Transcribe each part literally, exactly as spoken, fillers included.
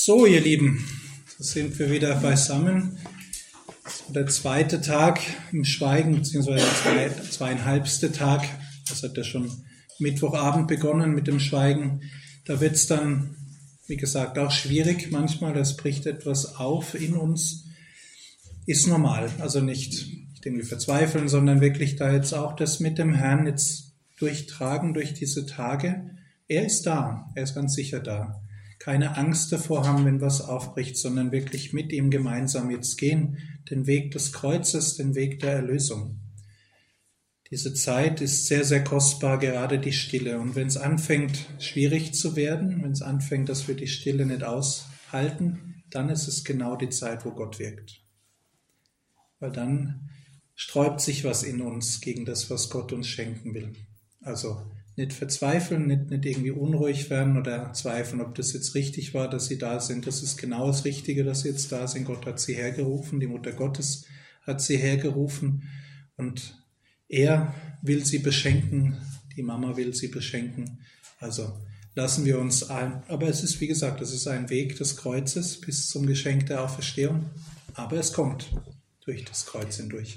So, ihr Lieben, so sind wir wieder beisammen. Der zweite Tag im Schweigen, beziehungsweise der zwei, zweieinhalbste Tag. Das hat ja schon Mittwochabend begonnen mit dem Schweigen. Da wird es dann, wie gesagt, auch schwierig manchmal. Es bricht etwas auf in uns. Ist normal, also nicht, nicht irgendwie verzweifeln, sondern wirklich da jetzt auch das mit dem Herrn jetzt durchtragen durch diese Tage. Er ist da, er ist ganz sicher da. Keine Angst davor haben, wenn was aufbricht, sondern wirklich mit ihm gemeinsam jetzt gehen, den Weg des Kreuzes, den Weg der Erlösung. Diese Zeit ist sehr, sehr kostbar, gerade die Stille. Und wenn es anfängt, schwierig zu werden, wenn es anfängt, dass wir die Stille nicht aushalten, dann ist es genau die Zeit, wo Gott wirkt. Weil dann sträubt sich was in uns gegen das, was Gott uns schenken will. Also nicht verzweifeln, nicht, nicht irgendwie unruhig werden oder zweifeln, ob das jetzt richtig war, dass sie da sind. Das ist genau das Richtige, dass sie jetzt da sind. Gott hat sie hergerufen, die Mutter Gottes hat sie hergerufen und er will sie beschenken, die Mama will sie beschenken. Also lassen wir uns ein. Aber es ist, wie gesagt, es ist ein Weg des Kreuzes bis zum Geschenk der Auferstehung. Aber es kommt durch das Kreuz hindurch.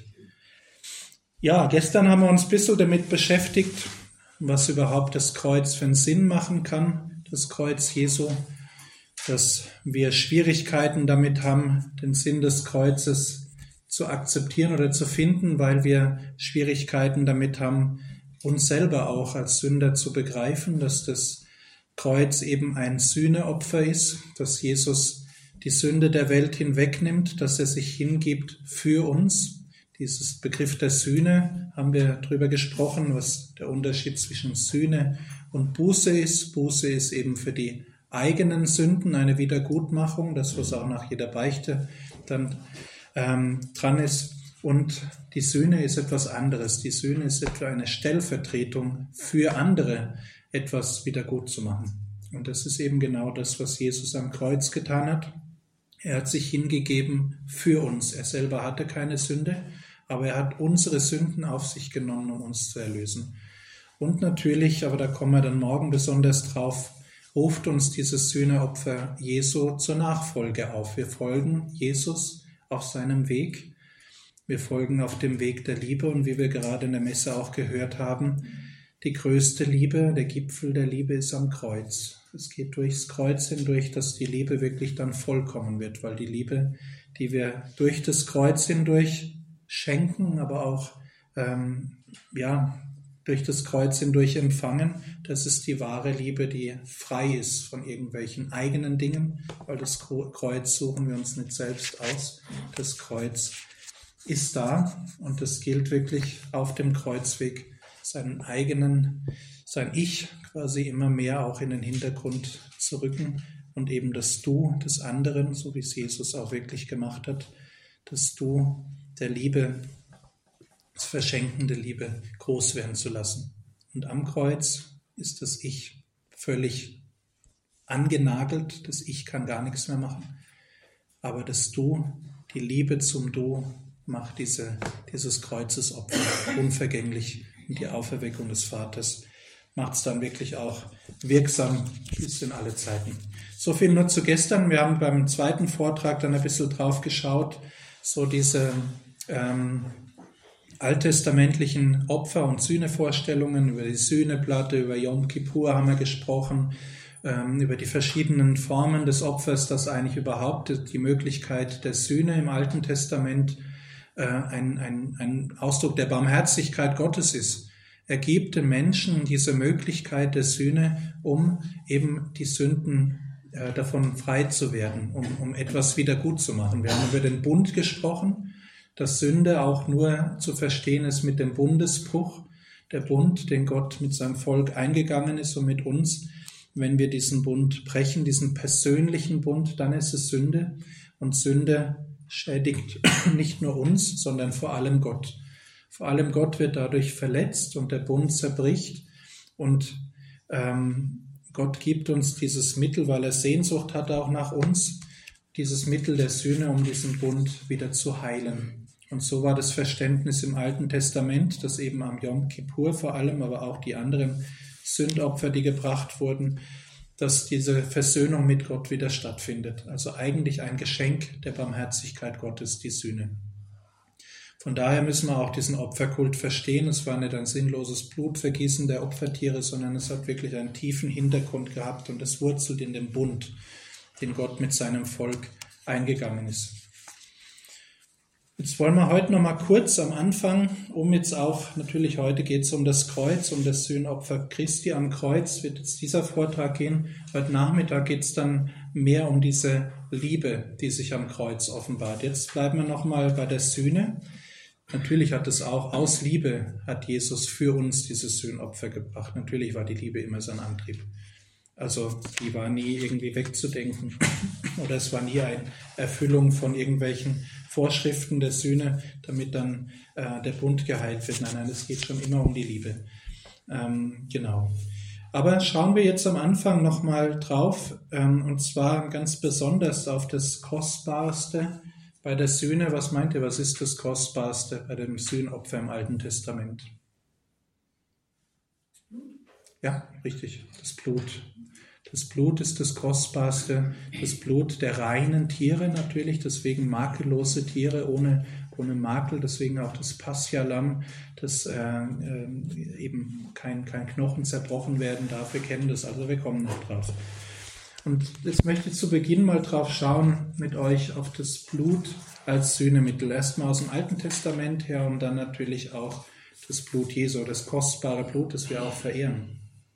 Ja, gestern haben wir uns ein bisschen damit beschäftigt, was überhaupt das Kreuz für einen Sinn machen kann, das Kreuz Jesu, dass wir Schwierigkeiten damit haben, den Sinn des Kreuzes zu akzeptieren oder zu finden, weil wir Schwierigkeiten damit haben, uns selber auch als Sünder zu begreifen, dass das Kreuz eben ein Sühneopfer ist, dass Jesus die Sünde der Welt hinwegnimmt, dass er sich hingibt für uns. Dieses Begriff der Sühne haben wir drüber gesprochen, was der Unterschied zwischen Sühne und Buße ist. Buße ist eben für die eigenen Sünden eine Wiedergutmachung, das was auch nach jeder Beichte dann ähm, dran ist. Und die Sühne ist etwas anderes. Die Sühne ist etwa eine Stellvertretung für andere, etwas wieder gut zu machen. Und das ist eben genau das, was Jesus am Kreuz getan hat. Er hat sich hingegeben für uns. Er selber hatte keine Sünde, aber er hat unsere Sünden auf sich genommen, um uns zu erlösen. Und natürlich, aber da kommen wir dann morgen besonders drauf, ruft uns dieses Sühneopfer Jesu zur Nachfolge auf. Wir folgen Jesus auf seinem Weg. Wir folgen auf dem Weg der Liebe und wie wir gerade in der Messe auch gehört haben, die größte Liebe, der Gipfel der Liebe ist am Kreuz. Es geht durchs Kreuz hindurch, dass die Liebe wirklich dann vollkommen wird, weil die Liebe, die wir durch das Kreuz hindurch schenken, aber auch ähm, ja, durch das Kreuz hindurch empfangen, das ist die wahre Liebe, die frei ist von irgendwelchen eigenen Dingen, weil das Kreuz suchen wir uns nicht selbst aus. Das Kreuz ist da und das gilt wirklich auf dem Kreuzweg, seinen eigenen, sein Ich quasi immer mehr auch in den Hintergrund zu rücken und eben das Du des anderen, so wie es Jesus auch wirklich gemacht hat, das Du der Liebe, das verschenkende Liebe groß werden zu lassen. Und am Kreuz ist das Ich völlig angenagelt, das Ich kann gar nichts mehr machen, aber das Du, die Liebe zum Du, macht diese, dieses Kreuzesopfer unvergänglich und die Auferweckung des Vaters macht es dann wirklich auch wirksam bis in alle Zeiten. So viel nur zu gestern. Wir haben beim zweiten Vortrag dann ein bisschen drauf geschaut, so diese ähm, alttestamentlichen Opfer- und Sühnevorstellungen, über die Sühneplatte, über Yom Kippur haben wir gesprochen, ähm, über die verschiedenen Formen des Opfers, dass eigentlich überhaupt die Möglichkeit der Sühne im Alten Testament äh, ein, ein, ein Ausdruck der Barmherzigkeit Gottes ist. Er gibt den Menschen diese Möglichkeit der Sühne, um eben die Sünden äh, davon frei zu werden, um, um etwas wieder gut zu machen. Wir haben über den Bund gesprochen, dass Sünde auch nur zu verstehen ist mit dem Bundesbruch, der Bund, den Gott mit seinem Volk eingegangen ist und mit uns. Wenn wir diesen Bund brechen, diesen persönlichen Bund, dann ist es Sünde. Und Sünde schädigt nicht nur uns, sondern vor allem Gott. Vor allem Gott wird dadurch verletzt und der Bund zerbricht. Und ähm, Gott gibt uns dieses Mittel, weil er Sehnsucht hat auch nach uns, dieses Mittel der Sühne, um diesen Bund wieder zu heilen. Und so war das Verständnis im Alten Testament, dass eben am Yom Kippur vor allem, aber auch die anderen Sündopfer, die gebracht wurden, dass diese Versöhnung mit Gott wieder stattfindet. Also eigentlich ein Geschenk der Barmherzigkeit Gottes, die Sühne. Von daher müssen wir auch diesen Opferkult verstehen. Es war nicht ein sinnloses Blutvergießen der Opfertiere, sondern es hat wirklich einen tiefen Hintergrund gehabt und es wurzelt in dem Bund, den Gott mit seinem Volk eingegangen ist. Jetzt wollen wir heute noch mal kurz am Anfang, um jetzt auch, natürlich heute geht es um das Kreuz, um das Sühnopfer Christi am Kreuz, wird jetzt dieser Vortrag gehen. Heute Nachmittag geht es dann mehr um diese Liebe, die sich am Kreuz offenbart. Jetzt bleiben wir noch mal bei der Sühne. Natürlich hat es auch, aus Liebe hat Jesus für uns dieses Sühnopfer gebracht. Natürlich war die Liebe immer sein Antrieb. Also die war nie irgendwie wegzudenken oder es war nie eine Erfüllung von irgendwelchen Vorschriften der Sühne, damit dann äh, der Bund geheilt wird. Nein, nein, es geht schon immer um die Liebe. Ähm, genau. Aber schauen wir jetzt am Anfang nochmal drauf, ähm, und zwar ganz besonders auf das Kostbarste bei der Sühne. Was meint ihr, was ist das Kostbarste bei dem Sühnopfer im Alten Testament? Ja, richtig, das Blut. Das Blut ist das Kostbarste, das Blut der reinen Tiere natürlich, deswegen makellose Tiere ohne, ohne Makel, deswegen auch das Pascha-Lamm, das äh, äh, eben kein, kein Knochen zerbrochen werden darf. Wir kennen das, also wir kommen noch drauf. Und jetzt möchte ich zu Beginn mal drauf schauen mit euch auf das Blut als Sühnemittel. Erstmal aus dem Alten Testament her und dann natürlich auch das Blut Jesu, das kostbare Blut, das wir auch verehren.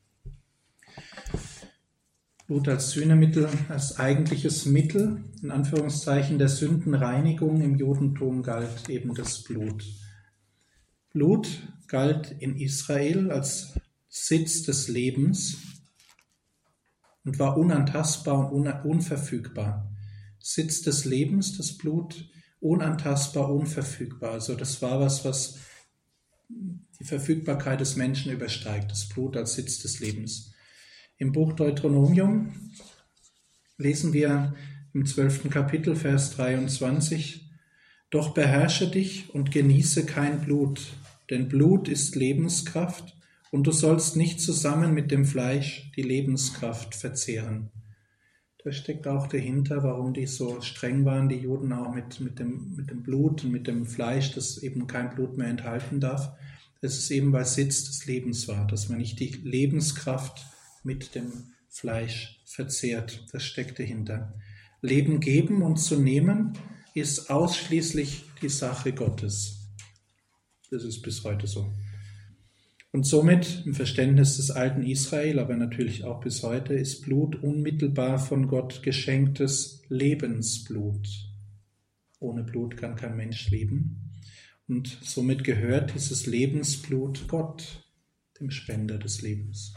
Blut als Sühnemittel, als eigentliches Mittel, in Anführungszeichen, der Sündenreinigung im Judentum galt eben das Blut. Blut galt in Israel als Sitz des Lebens und war unantastbar und unverfügbar. Sitz des Lebens, das Blut, unantastbar, unverfügbar. Also das war was, was die Verfügbarkeit des Menschen übersteigt, das Blut als Sitz des Lebens. Im Buch Deuteronomium lesen wir im zwölften Kapitel, Vers dreiundzwanzig, doch beherrsche dich und genieße kein Blut, denn Blut ist Lebenskraft und du sollst nicht zusammen mit dem Fleisch die Lebenskraft verzehren. Da steckt auch dahinter, warum die so streng waren, die Juden auch mit, mit, dem, mit dem Blut und mit dem Fleisch, das eben kein Blut mehr enthalten darf. Es ist eben, weil Sitz des Lebens war, dass man nicht die Lebenskraft mit dem Fleisch verzehrt. Das steckt dahinter. Leben geben und zu nehmen ist ausschließlich die Sache Gottes. Das ist bis heute so. Und somit im Verständnis des alten Israel, aber natürlich auch bis heute, ist Blut unmittelbar von Gott geschenktes Lebensblut. Ohne Blut kann kein Mensch leben. Und somit gehört dieses Lebensblut Gott, dem Spender des Lebens.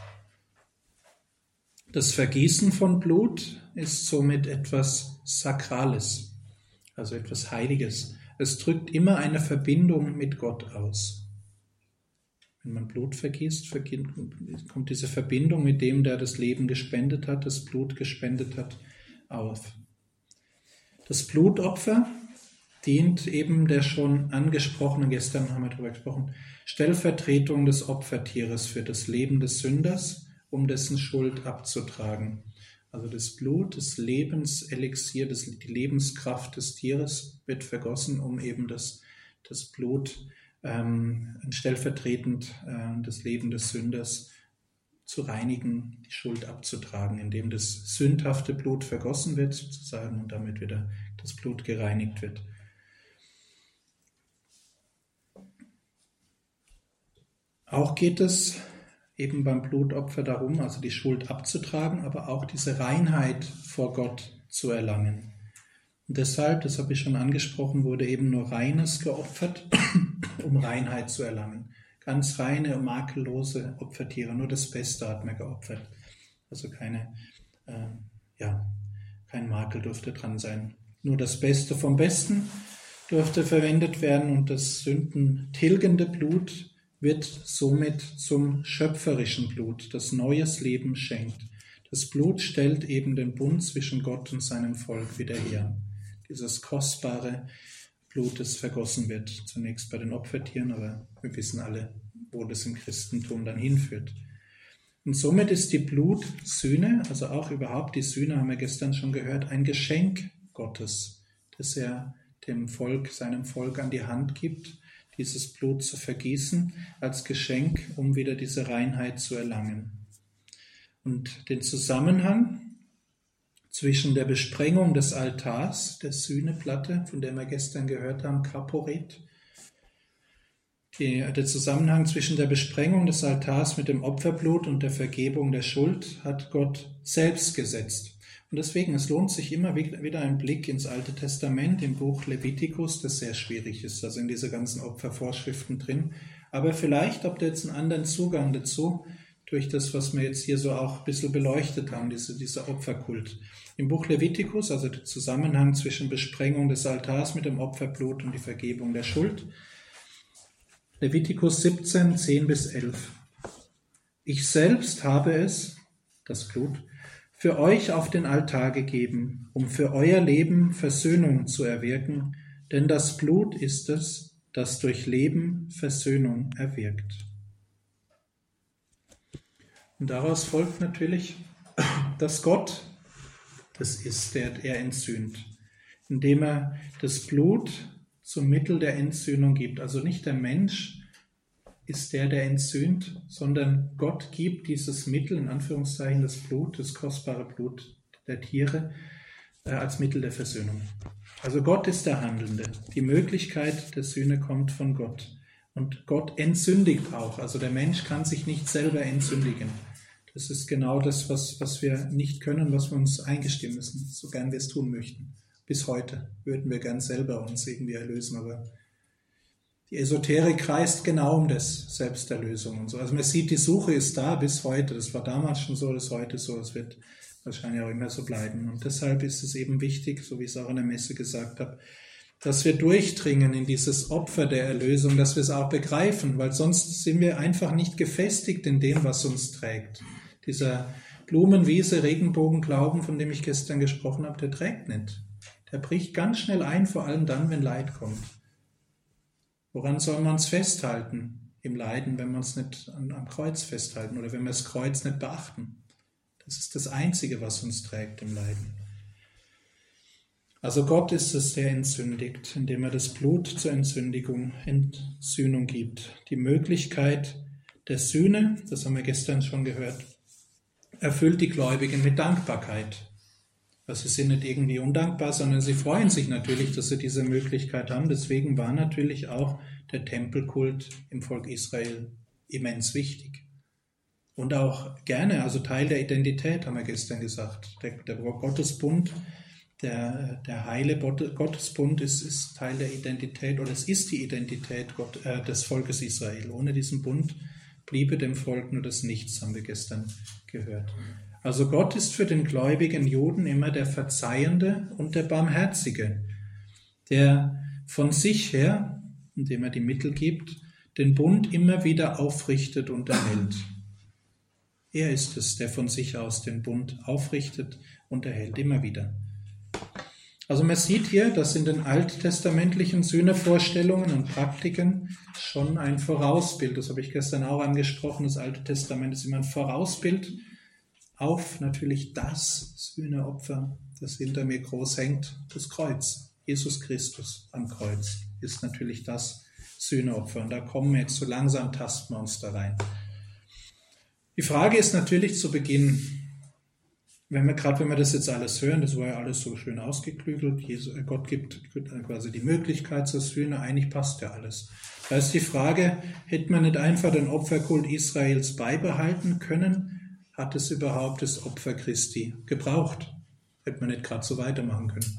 Das Vergießen von Blut ist somit etwas Sakrales, also etwas Heiliges. Es drückt immer eine Verbindung mit Gott aus. Wenn man Blut vergießt, kommt diese Verbindung mit dem, der das Leben gespendet hat, das Blut gespendet hat, auf. Das Blutopfer dient eben der schon angesprochenen, gestern haben wir darüber gesprochen, Stellvertretung des Opfertieres für das Leben des Sünders, um dessen Schuld abzutragen. Also das Blut, das Lebenselixier, das, die Lebenskraft des Tieres wird vergossen, um eben das, das Blut ähm, stellvertretend äh, das Leben des Sünders zu reinigen, die Schuld abzutragen, indem das sündhafte Blut vergossen wird sozusagen und damit wieder das Blut gereinigt wird. Auch geht es eben beim Blutopfer darum, also die Schuld abzutragen, aber auch diese Reinheit vor Gott zu erlangen. Und deshalb, das habe ich schon angesprochen, wurde eben nur Reines geopfert, um Reinheit zu erlangen. Ganz reine, makellose Opfertiere, nur das Beste hat man geopfert. Also keine, äh, ja, kein Makel durfte dran sein. Nur das Beste vom Besten durfte verwendet werden und das sündentilgende Blut wird somit zum schöpferischen Blut, das neues Leben schenkt. Das Blut stellt eben den Bund zwischen Gott und seinem Volk wieder her. Dieses kostbare Blut, das vergossen wird, zunächst bei den Opfertieren, aber wir wissen alle, wo das im Christentum dann hinführt. Und somit ist die Blutsühne, also auch überhaupt die Sühne, haben wir gestern schon gehört, ein Geschenk Gottes, das er dem Volk, seinem Volk an die Hand gibt, dieses Blut zu vergießen, als Geschenk, um wieder diese Reinheit zu erlangen. Und den Zusammenhang zwischen der Besprengung des Altars, der Sühneplatte, von der wir gestern gehört haben, Kaporet, die, der Zusammenhang zwischen der Besprengung des Altars mit dem Opferblut und der Vergebung der Schuld hat Gott selbst gesetzt. Und deswegen, es lohnt sich immer wieder ein Blick ins Alte Testament, im Buch Levitikus, das sehr schwierig ist, also in diese ganzen Opfervorschriften drin. Aber vielleicht habt ihr jetzt einen anderen Zugang dazu, durch das, was wir jetzt hier so auch ein bisschen beleuchtet haben, diese, dieser Opferkult. Im Buch Levitikus, also der Zusammenhang zwischen Besprengung des Altars mit dem Opferblut und die Vergebung der Schuld. Levitikus siebzehn, zehn bis elf. Ich selbst habe es, das Blut, für euch auf den Altar gegeben, um für euer Leben Versöhnung zu erwirken, denn das Blut ist es, das durch Leben Versöhnung erwirkt. Und daraus folgt natürlich, dass Gott das ist, der er entsühnt, indem er das Blut zum Mittel der Entsühnung gibt. Also nicht der Mensch ist der, der entsühnt, sondern Gott gibt dieses Mittel, in Anführungszeichen das Blut, das kostbare Blut der Tiere, äh, als Mittel der Versöhnung. Also Gott ist der Handelnde. Die Möglichkeit der Sühne kommt von Gott. Und Gott entsündigt auch. Also der Mensch kann sich nicht selber entsündigen. Das ist genau das, was, was wir nicht können, was wir uns eingestehen müssen, so gern wir es tun möchten. Bis heute würden wir gern selber uns irgendwie erlösen, aber die Esoterik kreist genau um das, Selbsterlösung und so. Also man sieht, die Suche ist da bis heute. Das war damals schon so, das ist heute so. Es wird wahrscheinlich auch immer so bleiben. Und deshalb ist es eben wichtig, so wie ich es auch in der Messe gesagt habe, dass wir durchdringen in dieses Opfer der Erlösung, dass wir es auch begreifen, weil sonst sind wir einfach nicht gefestigt in dem, was uns trägt. Dieser Blumenwiese, Regenbogenglauben, von dem ich gestern gesprochen habe, der trägt nicht. Der bricht ganz schnell ein, vor allem dann, wenn Leid kommt. Woran soll man es festhalten im Leiden, wenn wir es nicht an, am Kreuz festhalten oder wenn wir das Kreuz nicht beachten? Das ist das Einzige, was uns trägt im Leiden. Also Gott ist es, der entsündigt, indem er das Blut zur Entsündigung, Entsühnung gibt. Die Möglichkeit der Sühne, das haben wir gestern schon gehört, erfüllt die Gläubigen mit Dankbarkeit. Also sie sind nicht irgendwie undankbar, sondern sie freuen sich natürlich, dass sie diese Möglichkeit haben. Deswegen war natürlich auch der Tempelkult im Volk Israel immens wichtig. Und auch gerne, also Teil der Identität, haben wir gestern gesagt. Der, der Gottesbund, der, der heile Gottesbund ist, ist Teil der Identität, oder es ist die Identität Gott, äh, des Volkes Israel. Ohne diesen Bund bliebe dem Volk nur das Nichts, haben wir gestern gehört. Also Gott ist für den gläubigen Juden immer der Verzeihende und der Barmherzige, der von sich her, indem er die Mittel gibt, den Bund immer wieder aufrichtet und erhält. Er ist es, der von sich aus den Bund aufrichtet und erhält, immer wieder. Also man sieht hier, dass in den alttestamentlichen Sühnevorstellungen und Praktiken schon ein Vorausbild, das habe ich gestern auch angesprochen, das Alte Testament ist immer ein Vorausbild auf natürlich das Sühneopfer, das hinter mir groß hängt, das Kreuz. Jesus Christus am Kreuz ist natürlich das Sühneopfer. Und da kommen wir jetzt so langsam, tasten wir uns da rein. Die Frage ist natürlich zu Beginn, wenn wir gerade, wenn wir das jetzt alles hören, das war ja alles so schön ausgeklügelt, Jesus, Gott gibt quasi die Möglichkeit zur Sühne, eigentlich passt ja alles. Da ist die Frage, hätte man nicht einfach den Opferkult Israels beibehalten können? Hat es überhaupt das Opfer Christi gebraucht? Hätte man nicht gerade so weitermachen können.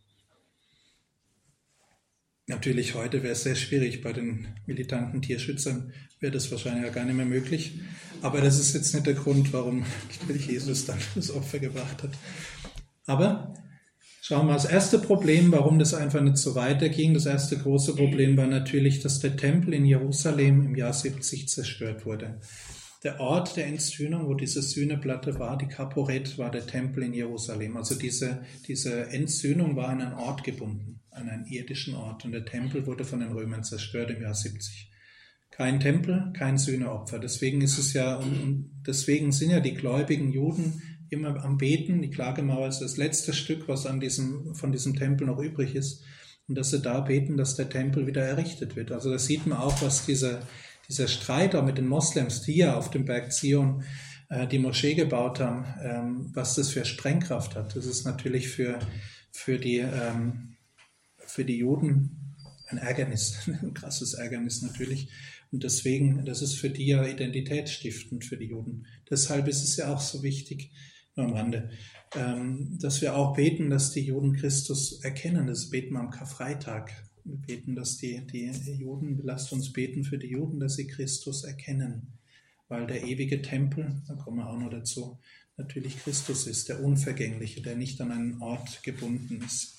Natürlich heute wäre es sehr schwierig, bei den militanten Tierschützern wäre das wahrscheinlich ja gar nicht mehr möglich. Aber das ist jetzt nicht der Grund, warum natürlich Jesus dann das Opfer gebracht hat. Aber schauen wir, das erste Problem, warum das einfach nicht so weiterging, das erste große Problem war natürlich, dass der Tempel in Jerusalem im Jahr siebzig zerstört wurde. Der Ort der Entsühnung, wo diese Sühneplatte war, die Kaporet, war der Tempel in Jerusalem. Also diese, diese Entsühnung war an einen Ort gebunden, an einen irdischen Ort. Und der Tempel wurde von den Römern zerstört im Jahr siebzig. Kein Tempel, kein Sühneopfer. Deswegen ist es ja, und deswegen sind ja die gläubigen Juden immer am Beten. Die Klagemauer ist das letzte Stück, was an diesem, von diesem Tempel noch übrig ist. Und dass sie da beten, dass der Tempel wieder errichtet wird. Also da sieht man auch, was dieser, dieser Streit auch mit den Moslems, die ja auf dem Berg Zion äh, die Moschee gebaut haben, ähm, was das für Sprengkraft hat. Das ist natürlich für, für, die, ähm, für die Juden ein Ärgernis, ein krasses Ärgernis natürlich. Und deswegen, das ist für die ja identitätsstiftend für die Juden. Deshalb ist es ja auch so wichtig, nur am Rande, ähm, dass wir auch beten, dass die Juden Christus erkennen. Das beten wir am Karfreitag. Wir beten, dass die, die Juden, lasst uns beten für die Juden, dass sie Christus erkennen. Weil der ewige Tempel, da kommen wir auch noch dazu, natürlich Christus ist, der Unvergängliche, der nicht an einen Ort gebunden ist.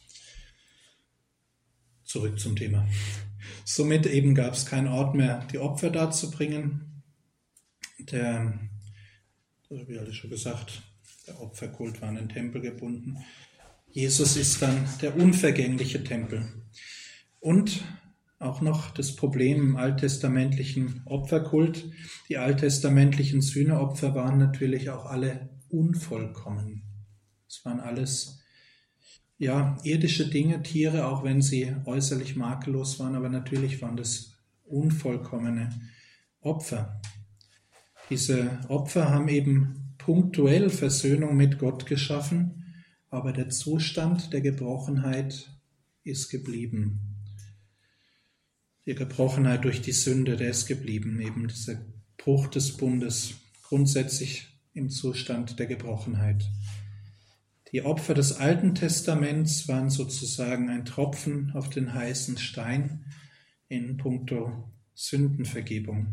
Zurück zum Thema. Somit eben gab es keinen Ort mehr, die Opfer darzubringen. Der, das habe ich alles schon gesagt, der Opferkult war an den Tempel gebunden. Jesus ist dann der unvergängliche Tempel. Und auch noch das Problem im alttestamentlichen Opferkult. Die alttestamentlichen Sühneopfer waren natürlich auch alle unvollkommen. Es waren alles ja, irdische Dinge, Tiere, auch wenn sie äußerlich makellos waren, aber natürlich waren das unvollkommene Opfer. Diese Opfer haben eben punktuell Versöhnung mit Gott geschaffen, aber der Zustand der Gebrochenheit ist geblieben. Die Gebrochenheit durch die Sünde, der ist geblieben, eben dieser Bruch des Bundes, grundsätzlich im Zustand der Gebrochenheit. Die Opfer des Alten Testaments waren sozusagen ein Tropfen auf den heißen Stein in puncto Sündenvergebung.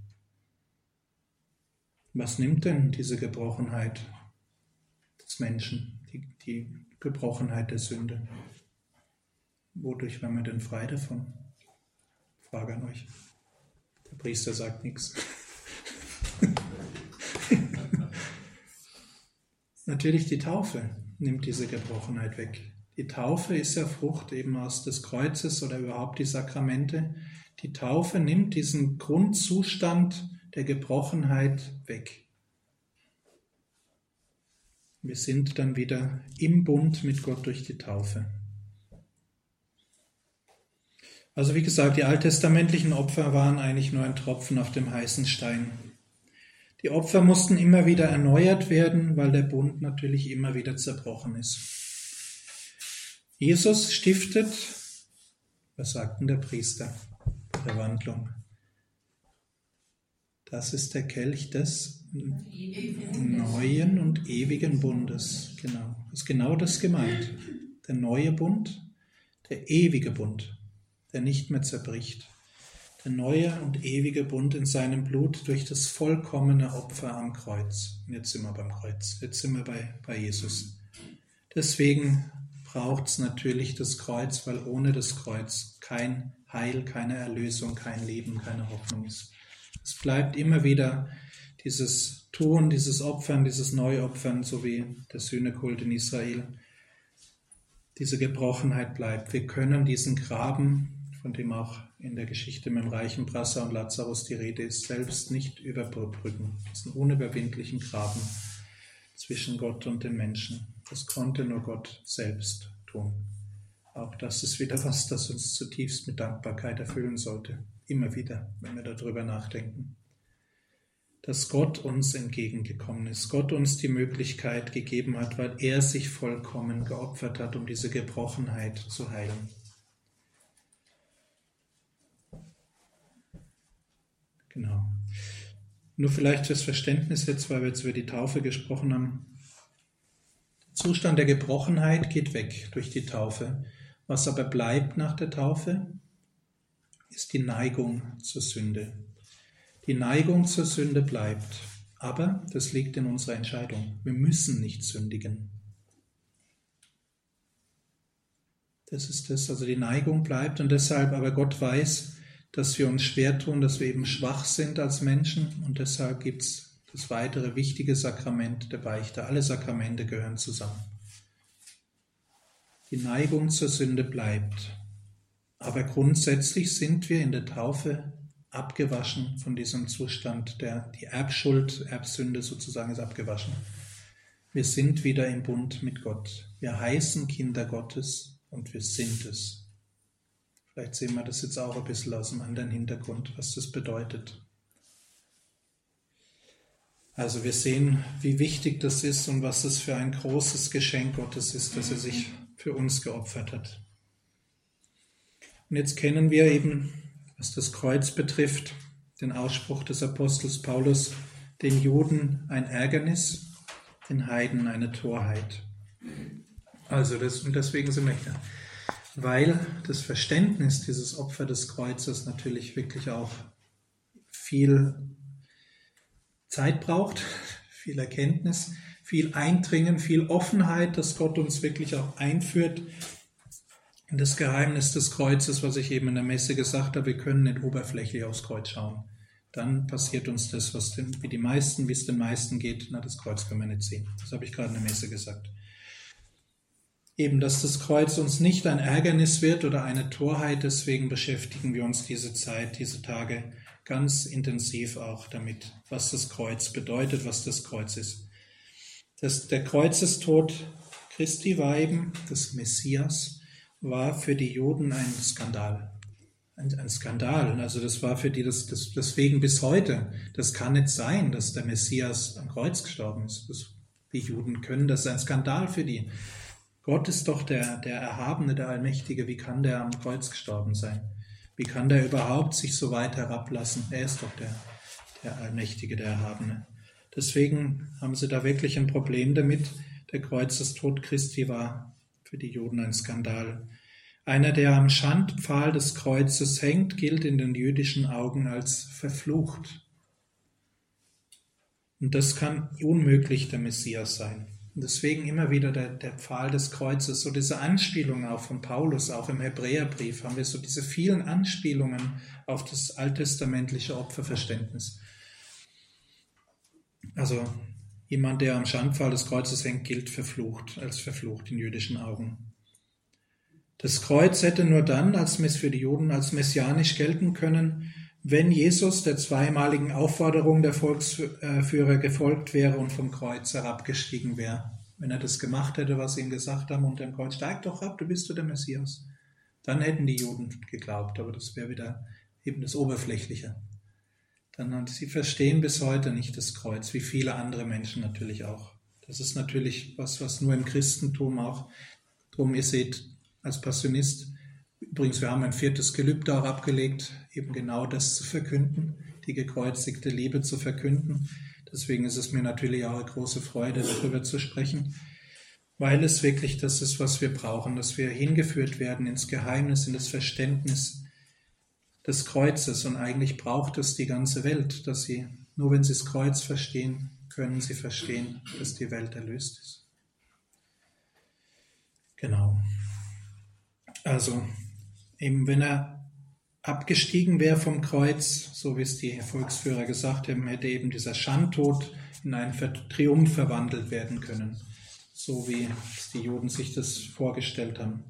Was nimmt denn diese Gebrochenheit des Menschen, die, die Gebrochenheit der Sünde? Wodurch werden wir denn frei davon? Frage an euch. Der Priester sagt nichts. Natürlich die Taufe nimmt diese Gebrochenheit weg. Die Taufe ist ja Frucht eben aus des Kreuzes oder überhaupt die Sakramente. Die Taufe nimmt diesen Grundzustand der Gebrochenheit weg. Wir sind dann wieder im Bund mit Gott durch die Taufe. Also wie gesagt, die alttestamentlichen Opfer waren eigentlich nur ein Tropfen auf dem heißen Stein. Die Opfer mussten immer wieder erneuert werden, weil der Bund natürlich immer wieder zerbrochen ist. Jesus stiftet, was sagt denn der Priester bei der Wandlung? Das ist der Kelch des neuen und ewigen Bundes. Genau, ist genau das gemeint. Der neue Bund, der ewige Bund, der nicht mehr zerbricht. Der neue und ewige Bund in seinem Blut durch das vollkommene Opfer am Kreuz. Und jetzt sind wir beim Kreuz, jetzt sind wir bei, bei Jesus. Deswegen braucht es natürlich das Kreuz, weil ohne das Kreuz kein Heil, keine Erlösung, kein Leben, keine Hoffnung ist. Es bleibt immer wieder dieses Tun, dieses Opfern, dieses Neuopfern, so wie der Sühnekult in Israel. Diese Gebrochenheit bleibt. Wir können diesen Graben, von dem auch in der Geschichte mit dem reichen Brasser und Lazarus die Rede ist, selbst nicht überbrücken. Diesen unüberwindlichen Graben zwischen Gott und den Menschen. Das konnte nur Gott selbst tun. Auch das ist wieder was, das uns zutiefst mit Dankbarkeit erfüllen sollte. Immer wieder, wenn wir darüber nachdenken. Dass Gott uns entgegengekommen ist, Gott uns die Möglichkeit gegeben hat, weil er sich vollkommen geopfert hat, um diese Gebrochenheit zu heilen. Genau. Nur vielleicht fürs Verständnis jetzt, weil wir jetzt über die Taufe gesprochen haben. Der Zustand der Gebrochenheit geht weg durch die Taufe. Was aber bleibt nach der Taufe, ist die Neigung zur Sünde. Die Neigung zur Sünde bleibt, aber das liegt in unserer Entscheidung. Wir müssen nicht sündigen. Das ist das, also die Neigung bleibt und deshalb, aber Gott weiß, dass wir uns schwer tun, dass wir eben schwach sind als Menschen und deshalb gibt es das weitere wichtige Sakrament der Beichte. Alle Sakramente gehören zusammen. Die Neigung zur Sünde bleibt, aber grundsätzlich sind wir in der Taufe abgewaschen von diesem Zustand, der, die Erbschuld, Erbsünde sozusagen ist abgewaschen. Wir sind wieder im Bund mit Gott. Wir heißen Kinder Gottes und wir sind es. Vielleicht sehen wir das jetzt auch ein bisschen aus einem anderen Hintergrund, was das bedeutet. Also wir sehen, wie wichtig das ist und was es für ein großes Geschenk Gottes ist, dass er sich für uns geopfert hat. Und jetzt kennen wir eben, was das Kreuz betrifft, den Ausspruch des Apostels Paulus, den Juden ein Ärgernis, den Heiden eine Torheit. Also das, und deswegen sind wir hier. Weil das Verständnis dieses Opfer des Kreuzes natürlich wirklich auch viel Zeit braucht, viel Erkenntnis, viel Eindringen, viel Offenheit, dass Gott uns wirklich auch einführt in das Geheimnis des Kreuzes, was ich eben in der Messe gesagt habe, wir können nicht oberflächlich aufs Kreuz schauen. Dann passiert uns das, was den, wie die meisten, wie es den meisten geht, na, das Kreuz können wir nicht sehen. Das habe ich gerade in der Messe gesagt. Eben, dass das Kreuz uns nicht ein Ärgernis wird oder eine Torheit, deswegen beschäftigen wir uns diese Zeit, diese Tage ganz intensiv auch damit, was das Kreuz bedeutet, was das Kreuz ist. Das, der Kreuzestod Christi war eben, des Messias, war für die Juden ein Skandal. Ein, ein Skandal, also das war für die, das, das, deswegen bis heute, das kann nicht sein, dass der Messias am Kreuz gestorben ist. Das, die Juden können, das ist ein Skandal für die. Gott ist doch der, der Erhabene, der Allmächtige. Wie kann der am Kreuz gestorben sein? Wie kann der überhaupt sich so weit herablassen? Er ist doch der, der Allmächtige, der Erhabene. Deswegen haben sie da wirklich ein Problem damit. Der Kreuzestod Christi war für die Juden ein Skandal. Einer, der am Schandpfahl des Kreuzes hängt, gilt in den jüdischen Augen als verflucht. Und das kann unmöglich der Messias sein. Und deswegen immer wieder der, der Pfahl des Kreuzes, so diese Anspielungen auch von Paulus, auch im Hebräerbrief haben wir so diese vielen Anspielungen auf das alttestamentliche Opferverständnis. Also jemand, der am Schandpfahl des Kreuzes hängt, gilt verflucht, als verflucht in jüdischen Augen. Das Kreuz hätte nur dann als für die Juden als messianisch gelten können, wenn Jesus der zweimaligen Aufforderung der Volksführer gefolgt wäre und vom Kreuz herabgestiegen wäre. Wenn er das gemacht hätte, was sie ihm gesagt haben unter dem Kreuz, steig doch ab, du bist du der Messias. Dann hätten die Juden geglaubt, aber das wäre wieder eben das Oberflächliche. Dann, sie verstehen bis heute nicht das Kreuz, wie viele andere Menschen natürlich auch. Das ist natürlich was, was nur im Christentum auch, drum ihr seht, als Passionist, übrigens, wir haben ein viertes Gelübde auch abgelegt, eben genau das zu verkünden, die gekreuzigte Liebe zu verkünden. Deswegen ist es mir natürlich auch eine große Freude, darüber zu sprechen, weil es wirklich das ist, was wir brauchen, dass wir hingeführt werden ins Geheimnis, in das Verständnis des Kreuzes. Und eigentlich braucht es die ganze Welt, dass sie, nur wenn sie das Kreuz verstehen, können sie verstehen, dass die Welt erlöst ist. Genau. Also, eben wenn er abgestiegen wäre vom Kreuz, so wie es die Volksführer gesagt haben, hätte eben dieser Schandtod in einen Triumph verwandelt werden können, so wie die Juden sich das vorgestellt haben.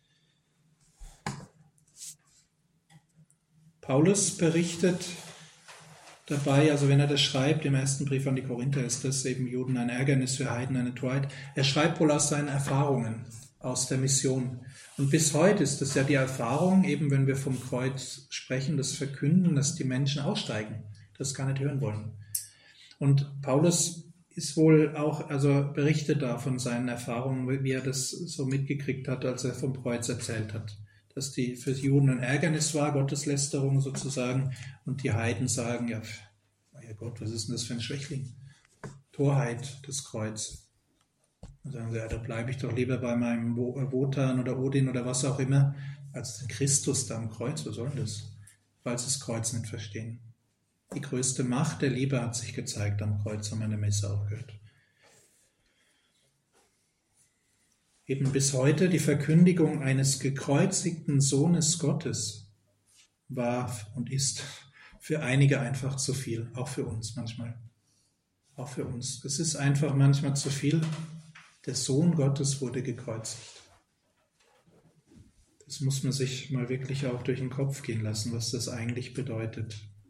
Paulus berichtet dabei, also wenn er das schreibt, im ersten Brief an die Korinther ist das eben Juden ein Ärgernis, für Heiden eine Torheit. Er schreibt wohl aus seinen Erfahrungen, aus der Mission. Und bis heute ist das ja die Erfahrung, eben wenn wir vom Kreuz sprechen, das Verkünden, dass die Menschen aussteigen, das gar nicht hören wollen. Und Paulus ist wohl auch, also berichtet da von seinen Erfahrungen, wie er das so mitgekriegt hat, als er vom Kreuz erzählt hat. Dass die für die Juden ein Ärgernis war, Gotteslästerung sozusagen, und die Heiden sagen, ja, ja Gott, was ist denn das für ein Schwächling? Torheit, das Kreuz. Und sagen sie, ja, da bleibe ich doch lieber bei meinem Wotan oder Odin oder was auch immer, als den Christus da am Kreuz. Was soll denn das? Weil sie das Kreuz nicht verstehen. Die größte Macht der Liebe hat sich gezeigt am Kreuz, haben wir in der Messe auch gehört. Eben bis heute die Verkündigung eines gekreuzigten Sohnes Gottes war und ist für einige einfach zu viel, auch für uns manchmal. Auch für uns. Es ist einfach manchmal zu viel. Der Sohn Gottes wurde gekreuzigt. Das muss man sich mal wirklich auch durch den Kopf gehen lassen, was das eigentlich bedeutet.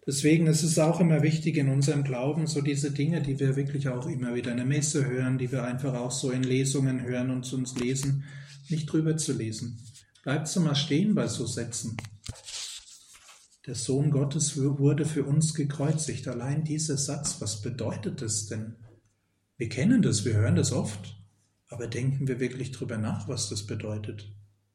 Deswegen ist es auch immer wichtig in unserem Glauben, so diese Dinge, die wir wirklich auch immer wieder in der Messe hören, die wir einfach auch so in Lesungen hören und uns lesen, nicht drüber zu lesen. Bleibt so mal stehen bei so Sätzen. Der Sohn Gottes wurde für uns gekreuzigt. Allein dieser Satz, was bedeutet das denn? Wir kennen das, wir hören das oft, aber denken wir wirklich drüber nach, was das bedeutet?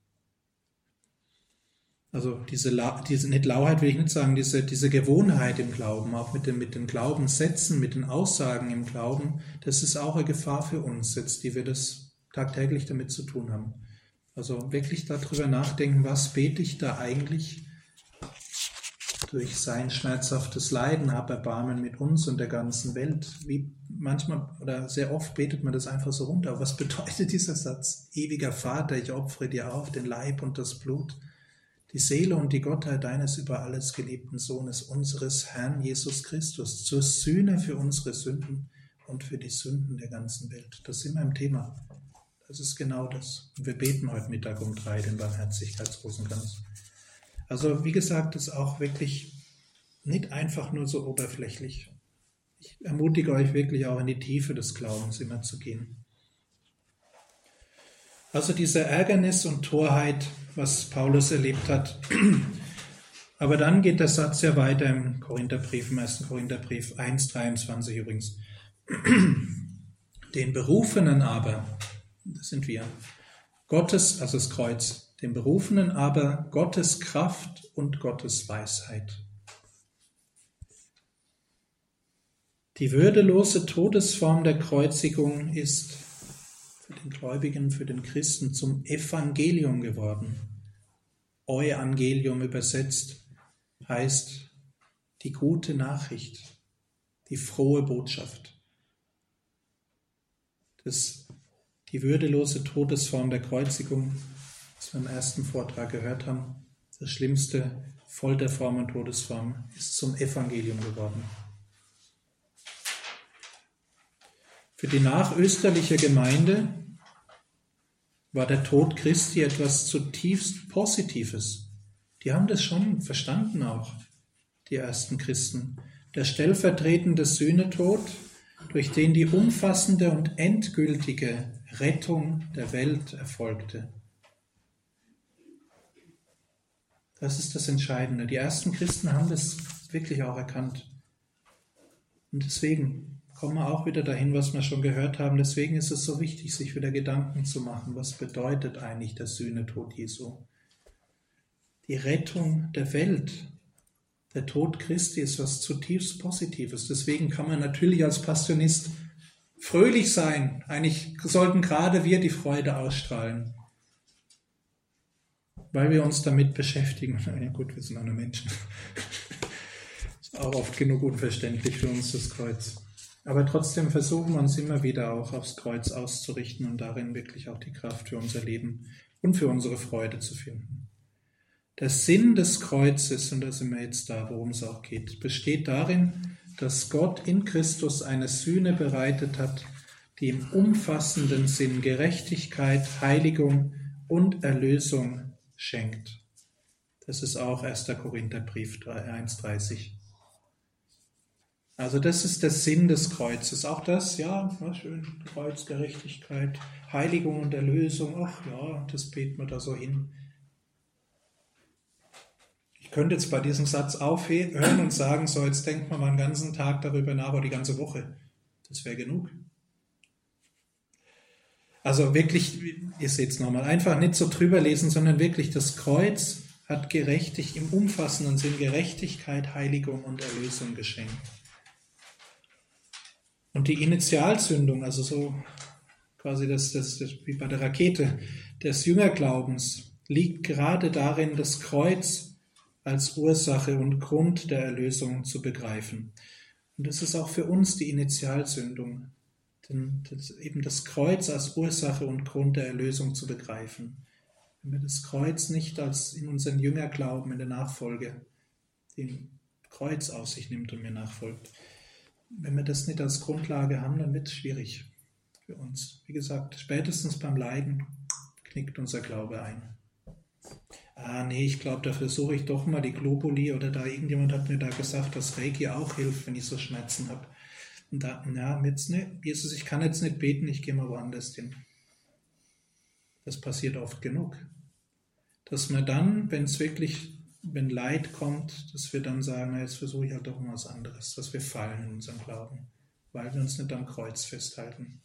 Also diese, diese nicht Lauheit will ich nicht sagen, diese, diese Gewohnheit im Glauben, auch mit den, mit den Glaubenssätzen, mit den Aussagen im Glauben, das ist auch eine Gefahr für uns jetzt, die wir das tagtäglich damit zu tun haben. Also wirklich darüber nachdenken, was bete ich da eigentlich durch sein schmerzhaftes Leiden, hab Erbarmen mit uns und der ganzen Welt. Wie manchmal oder sehr oft betet man das einfach so runter. Aber was bedeutet dieser Satz? Ewiger Vater, ich opfere dir auf den Leib und das Blut, die Seele und die Gottheit deines über alles geliebten Sohnes, unseres Herrn Jesus Christus, zur Sühne für unsere Sünden und für die Sünden der ganzen Welt. Das sind wir im Thema. Das ist genau das. Und wir beten heute Mittag um drei den Barmherzigkeitsrosenkranz. Also wie gesagt, das ist auch wirklich nicht einfach nur so oberflächlich. Ich ermutige euch wirklich auch in die Tiefe des Glaubens immer zu gehen. Also diese Ärgernis und Torheit, was Paulus erlebt hat. Aber dann geht der Satz ja weiter im Korintherbrief, im ersten Korintherbrief eins dreiundzwanzig übrigens. Den Berufenen aber, das sind wir, Gottes, also das Kreuz, den Berufenen aber Gottes Kraft und Gottes Weisheit. Die würdelose Todesform der Kreuzigung ist für den Gläubigen, für den Christen zum Evangelium geworden. Evangelium übersetzt heißt die gute Nachricht, die frohe Botschaft. Das, die würdelose Todesform der Kreuzigung, was wir im ersten Vortrag gehört haben, das schlimmste Folterform und Todesform, ist zum Evangelium geworden. Für die nachösterliche Gemeinde war der Tod Christi etwas zutiefst Positives. Die haben das schon verstanden auch, die ersten Christen. Der stellvertretende Sühnetod, durch den die umfassende und endgültige Rettung der Welt erfolgte. Das ist das Entscheidende. Die ersten Christen haben das wirklich auch erkannt. Und deswegen kommen wir auch wieder dahin, was wir schon gehört haben. Deswegen ist es so wichtig, sich wieder Gedanken zu machen, was bedeutet eigentlich der Sühnetod Jesu? Die Rettung der Welt. Der Tod Christi ist was zutiefst Positives. Deswegen kann man natürlich als Passionist fröhlich sein. Eigentlich sollten gerade wir die Freude ausstrahlen, weil wir uns damit beschäftigen. Ja gut, wir sind alle Menschen. Ist auch oft genug unverständlich für uns, das Kreuz. Aber trotzdem versuchen wir uns immer wieder auch aufs Kreuz auszurichten und darin wirklich auch die Kraft für unser Leben und für unsere Freude zu finden. Der Sinn des Kreuzes, und da sind wir jetzt da, worum es auch geht, besteht darin, dass Gott in Christus eine Sühne bereitet hat, die im umfassenden Sinn Gerechtigkeit, Heiligung und Erlösung schenkt. Das ist auch erster Korintherbrief eins dreißig. Also das ist der Sinn des Kreuzes. Auch das, ja, war schön, Kreuz, Gerechtigkeit, Heiligung und Erlösung. Ach ja, das beten wir da so hin. Ich könnte jetzt bei diesem Satz aufhören und sagen, so jetzt denkt man mal einen ganzen Tag darüber nach, oder die ganze Woche. Das wäre genug. Also wirklich, ihr seht es nochmal, einfach nicht so drüber lesen, sondern wirklich, das Kreuz hat gerechtig, im umfassenden Sinn Gerechtigkeit, Heiligung und Erlösung geschenkt. Und die Initialzündung, also so quasi das, das, das wie bei der Rakete des Jüngerglaubens, liegt gerade darin, das Kreuz als Ursache und Grund der Erlösung zu begreifen. Und das ist auch für uns die Initialzündung, denn das, eben das Kreuz als Ursache und Grund der Erlösung zu begreifen. Wenn wir das Kreuz nicht als in unseren Jüngerglauben, in der Nachfolge, den Kreuz auf sich nimmt und mir nachfolgt, wenn wir das nicht als Grundlage haben, dann wird es schwierig für uns. Wie gesagt, spätestens beim Leiden knickt unser Glaube ein. ah nee, ich glaube, da versuche ich doch mal die Globuli oder da irgendjemand hat mir da gesagt, dass Reiki auch hilft, wenn ich so Schmerzen habe. Und da, na, jetzt nicht, Jesus, ich kann jetzt nicht beten, ich gehe mal woanders hin. Das passiert oft genug. Dass wir dann, wenn es wirklich, wenn Leid kommt, dass wir dann sagen, na, jetzt versuche ich halt doch mal was anderes, dass wir fallen in unserem Glauben, weil wir uns nicht am Kreuz festhalten.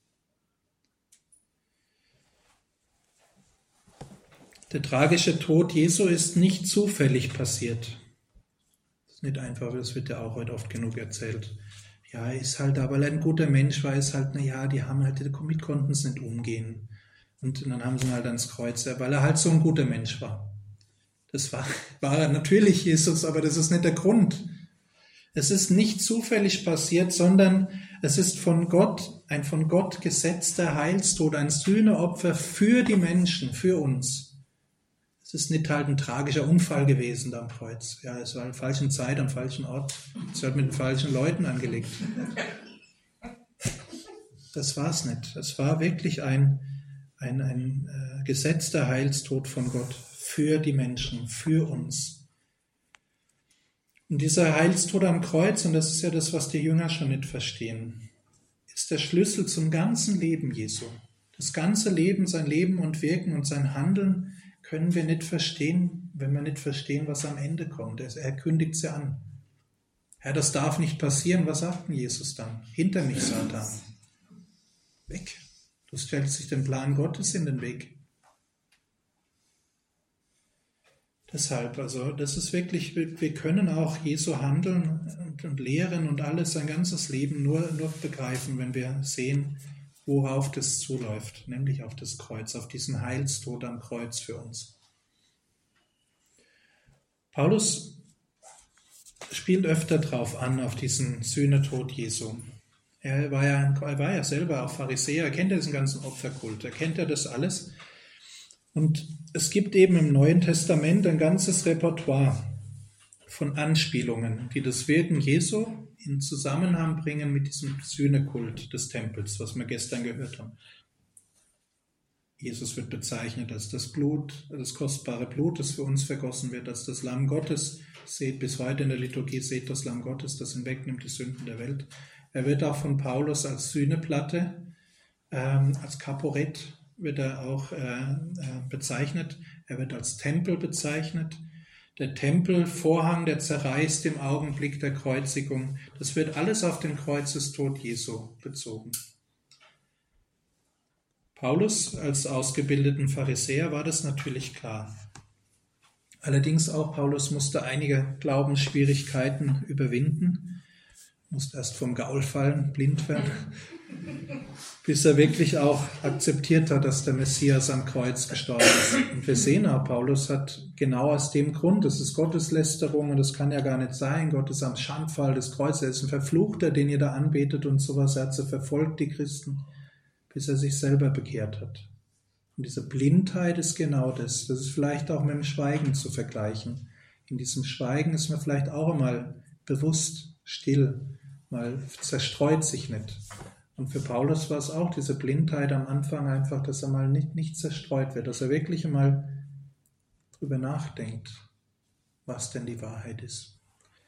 Der tragische Tod Jesu ist nicht zufällig passiert. Das ist nicht einfach, das wird ja auch heute oft genug erzählt. Ja, er ist halt, aber weil er ein guter Mensch war, ist halt, naja, die haben halt, damit konnten es nicht umgehen. Und dann haben sie ihn halt ans Kreuz, weil er halt so ein guter Mensch war. Das war, war er natürlich Jesus, aber das ist nicht der Grund. Es ist nicht zufällig passiert, sondern es ist von Gott, ein von Gott gesetzter Heilstod, ein Sühneopfer für die Menschen, für uns. Es ist nicht halt ein tragischer Unfall gewesen da am Kreuz. Ja, es war in der falschen Zeit, am falschen Ort. Es wird mit den falschen Leuten angelegt. Das war es nicht. Es war wirklich ein, ein, ein äh, gesetzter Heilstod von Gott für die Menschen, für uns. Und dieser Heilstod am Kreuz, und das ist ja das, was die Jünger schon nicht verstehen, ist der Schlüssel zum ganzen Leben Jesu. Das ganze Leben, sein Leben und Wirken und sein Handeln können wir nicht verstehen, wenn wir nicht verstehen, was am Ende kommt. Er kündigt es ja an. Herr, das darf nicht passieren. Was sagt denn Jesus dann? Hinter mich, Satan. Weg. Du stellst dich dem Plan Gottes in den Weg. Deshalb, also das ist wirklich, wir können auch Jesu Handeln und, und Lehren und alles, sein ganzes Leben nur, nur begreifen, wenn wir sehen, worauf das zuläuft, nämlich auf das Kreuz, auf diesen Heilstod am Kreuz für uns. Paulus spielt öfter drauf an, auf diesen Sühnetod Jesu. Er war ja, er war ja selber auch Pharisäer, er kennt ja diesen ganzen Opferkult, er kennt ja das alles. Und es gibt eben im Neuen Testament ein ganzes Repertoire von Anspielungen, die das Wirken Jesu in Zusammenhang bringen mit diesem Sühnekult des Tempels, was wir gestern gehört haben. Jesus wird bezeichnet als das Blut, das kostbare Blut, das für uns vergossen wird, als das Lamm Gottes. Seht bis heute in der Liturgie, seht das Lamm Gottes, das hinwegnimmt die Sünden der Welt. Er wird auch von Paulus als Sühneplatte, ähm, als Kaporett wird er auch äh, bezeichnet. Er wird als Tempel bezeichnet. Der Tempelvorhang, der zerreißt im Augenblick der Kreuzigung. Das wird alles auf den Kreuzestod Jesu bezogen. Paulus als ausgebildeten Pharisäer war das natürlich klar. Allerdings auch Paulus musste einige Glaubensschwierigkeiten überwinden, musste erst vom Gaul fallen, blind werden, bis er wirklich auch akzeptiert hat, dass der Messias am Kreuz gestorben ist. Und wir sehen auch, Paulus hat genau aus dem Grund, das ist Gotteslästerung und das kann ja gar nicht sein, Gott ist am Schandpfahl des Kreuzes, er ist ein Verfluchter, den ihr da anbetet und sowas, er hat so verfolgt, die Christen, bis er sich selber bekehrt hat. Und diese Blindheit ist genau das, das ist vielleicht auch mit dem Schweigen zu vergleichen. In diesem Schweigen ist man vielleicht auch einmal bewusst still, mal zerstreut sich nicht. Und für Paulus war es auch diese Blindheit am Anfang einfach, dass er mal nicht, nicht zerstreut wird, dass er wirklich einmal drüber nachdenkt, was denn die Wahrheit ist.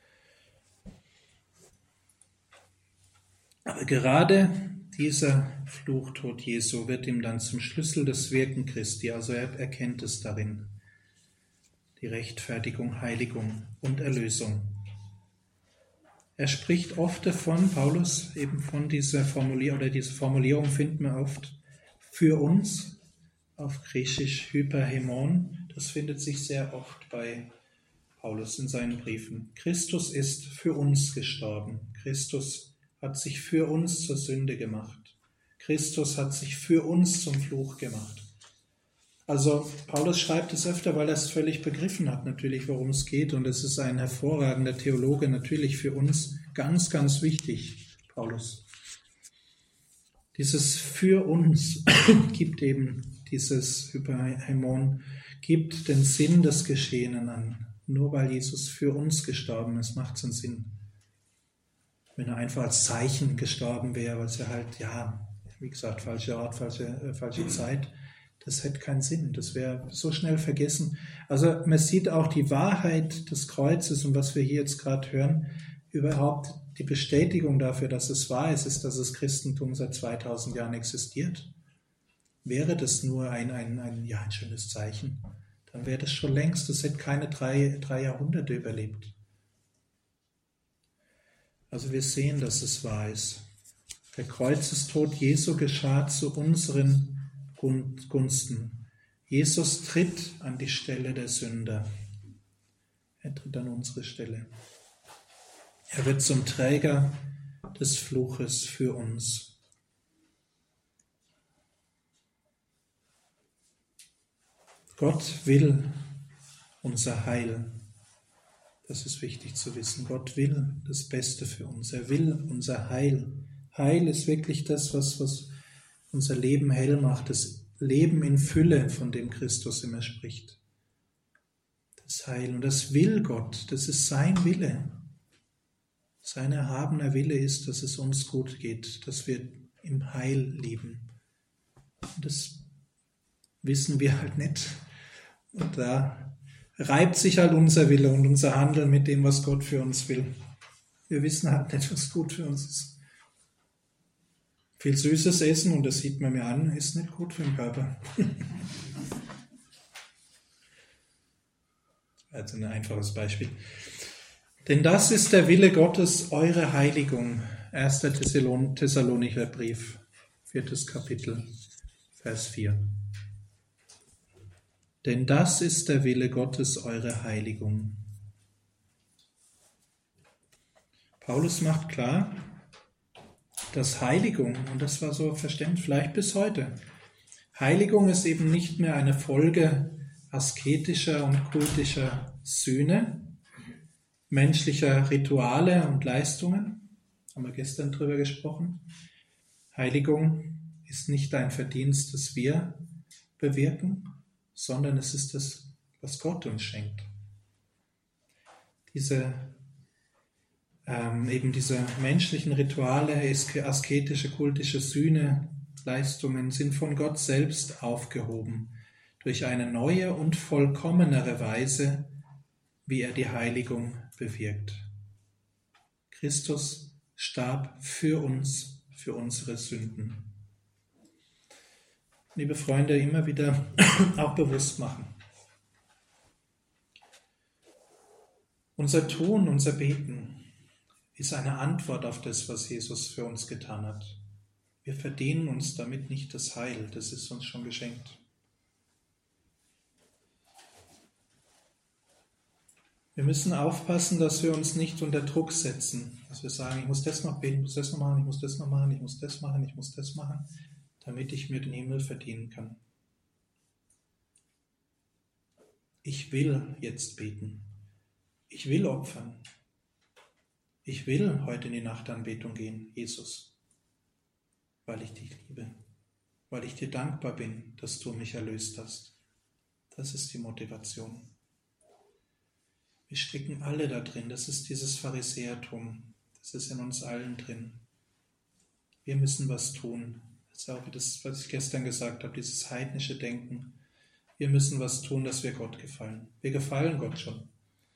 Aber gerade dieser Fluchtod Jesu wird ihm dann zum Schlüssel des Wirken Christi, also er erkennt es darin, die Rechtfertigung, Heiligung und Erlösung. Er spricht oft davon, Paulus, eben von dieser Formulierung, oder diese Formulierung finden wir oft, für uns, auf Griechisch Hyperhemon, das findet sich sehr oft bei Paulus in seinen Briefen. Christus ist für uns gestorben. Christus hat sich für uns zur Sünde gemacht. Christus hat sich für uns zum Fluch gemacht. Also Paulus schreibt es öfter, weil er es völlig begriffen hat, natürlich, worum es geht. Und es ist ein hervorragender Theologe, natürlich für uns ganz, ganz wichtig, Paulus. Dieses für uns gibt eben dieses Hyperhemon, gibt den Sinn des Geschehenen an. Nur weil Jesus für uns gestorben ist, macht es einen Sinn. Wenn er einfach als Zeichen gestorben wäre, weil es ja halt, ja, wie gesagt, falscher Ort, falsche, äh, falsche Zeit, Das hätte keinen Sinn, das wäre so schnell vergessen. Also man sieht auch die Wahrheit des Kreuzes und was wir hier jetzt gerade hören, überhaupt die Bestätigung dafür, dass es wahr ist, ist, dass das Christentum seit zweitausend Jahren existiert. Wäre das nur ein, ein, ein, ja, ein schönes Zeichen, dann wäre das schon längst, das hätte keine drei, drei Jahrhunderte überlebt. Also wir sehen, dass es wahr ist. Der Kreuzestod Jesu geschah zu unseren Gunsten. Jesus tritt an die Stelle der Sünder. Er tritt an unsere Stelle. Er wird zum Träger des Fluches für uns. Gott will unser Heil. Das ist wichtig zu wissen. Gott will das Beste für uns. Er will unser Heil. Heil ist wirklich das, was, was unser Leben hell macht. Das Leben in Fülle, von dem Christus immer spricht. Das Heil. Und das will Gott. Das ist sein Wille. Sein erhabener Wille ist, dass es uns gut geht, dass wir im Heil leben. Und das wissen wir halt nicht. Und da reibt sich halt unser Wille und unser Handeln mit dem, was Gott für uns will. Wir wissen halt nicht, was gut für uns ist. Viel süßes Essen, und das sieht man mir an, ist nicht gut für den Körper. Also ein einfaches Beispiel. Denn das ist der Wille Gottes, eure Heiligung. erster Thessalonicher Brief, viertes Kapitel, Vers vier. Denn das ist der Wille Gottes, eure Heiligung. Paulus macht klar, dass Heiligung, und das war so verständlich, vielleicht bis heute, Heiligung ist eben nicht mehr eine Folge asketischer und kultischer Sühne, menschlicher Rituale und Leistungen, haben wir gestern drüber gesprochen. Heiligung ist nicht ein Verdienst, das wir bewirken, sondern es ist das, was Gott uns schenkt. Diese ähm, eben diese menschlichen Rituale, asketische, kultische Sühne, Leistungen sind von Gott selbst aufgehoben durch eine neue und vollkommenere Weise, wie er die Heiligung bewirkt. Christus starb für uns, für unsere Sünden. Liebe Freunde, immer wieder auch bewusst machen. Unser Tun, unser Beten ist eine Antwort auf das, was Jesus für uns getan hat. Wir verdienen uns damit nicht das Heil, das ist uns schon geschenkt. Wir müssen aufpassen, dass wir uns nicht unter Druck setzen, dass wir sagen, ich muss das noch beten, ich muss das noch machen, ich muss das noch machen, ich muss das machen, ich muss das machen, damit ich mir den Himmel verdienen kann. Ich will jetzt beten. Ich will opfern. Ich will heute in die Nachtanbetung gehen, Jesus, weil ich dich liebe, weil ich dir dankbar bin, dass du mich erlöst hast. Das ist die Motivation. Wir stecken alle da drin, das ist dieses Pharisäertum, das ist in uns allen drin. Wir müssen was tun. Das ist auch das, was ich gestern gesagt habe, dieses heidnische Denken. Wir müssen was tun, dass wir Gott gefallen. Wir gefallen Gott schon.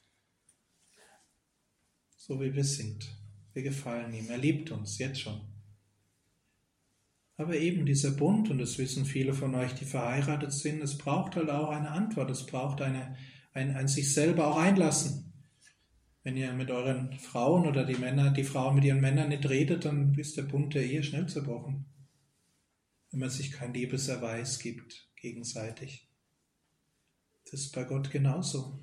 So wie wir sind. Wir gefallen ihm. Er liebt uns jetzt schon. Aber eben dieser Bund, und das wissen viele von euch, die verheiratet sind, es braucht halt auch eine Antwort. Es braucht eine, ein, ein sich selber auch einlassen. Wenn ihr mit euren Frauen oder die Männer, die Frau mit ihren Männern nicht redet, dann ist der Bund der Ehe schnell zerbrochen. Wenn man sich kein Liebeserweis gibt gegenseitig. Das ist bei Gott genauso.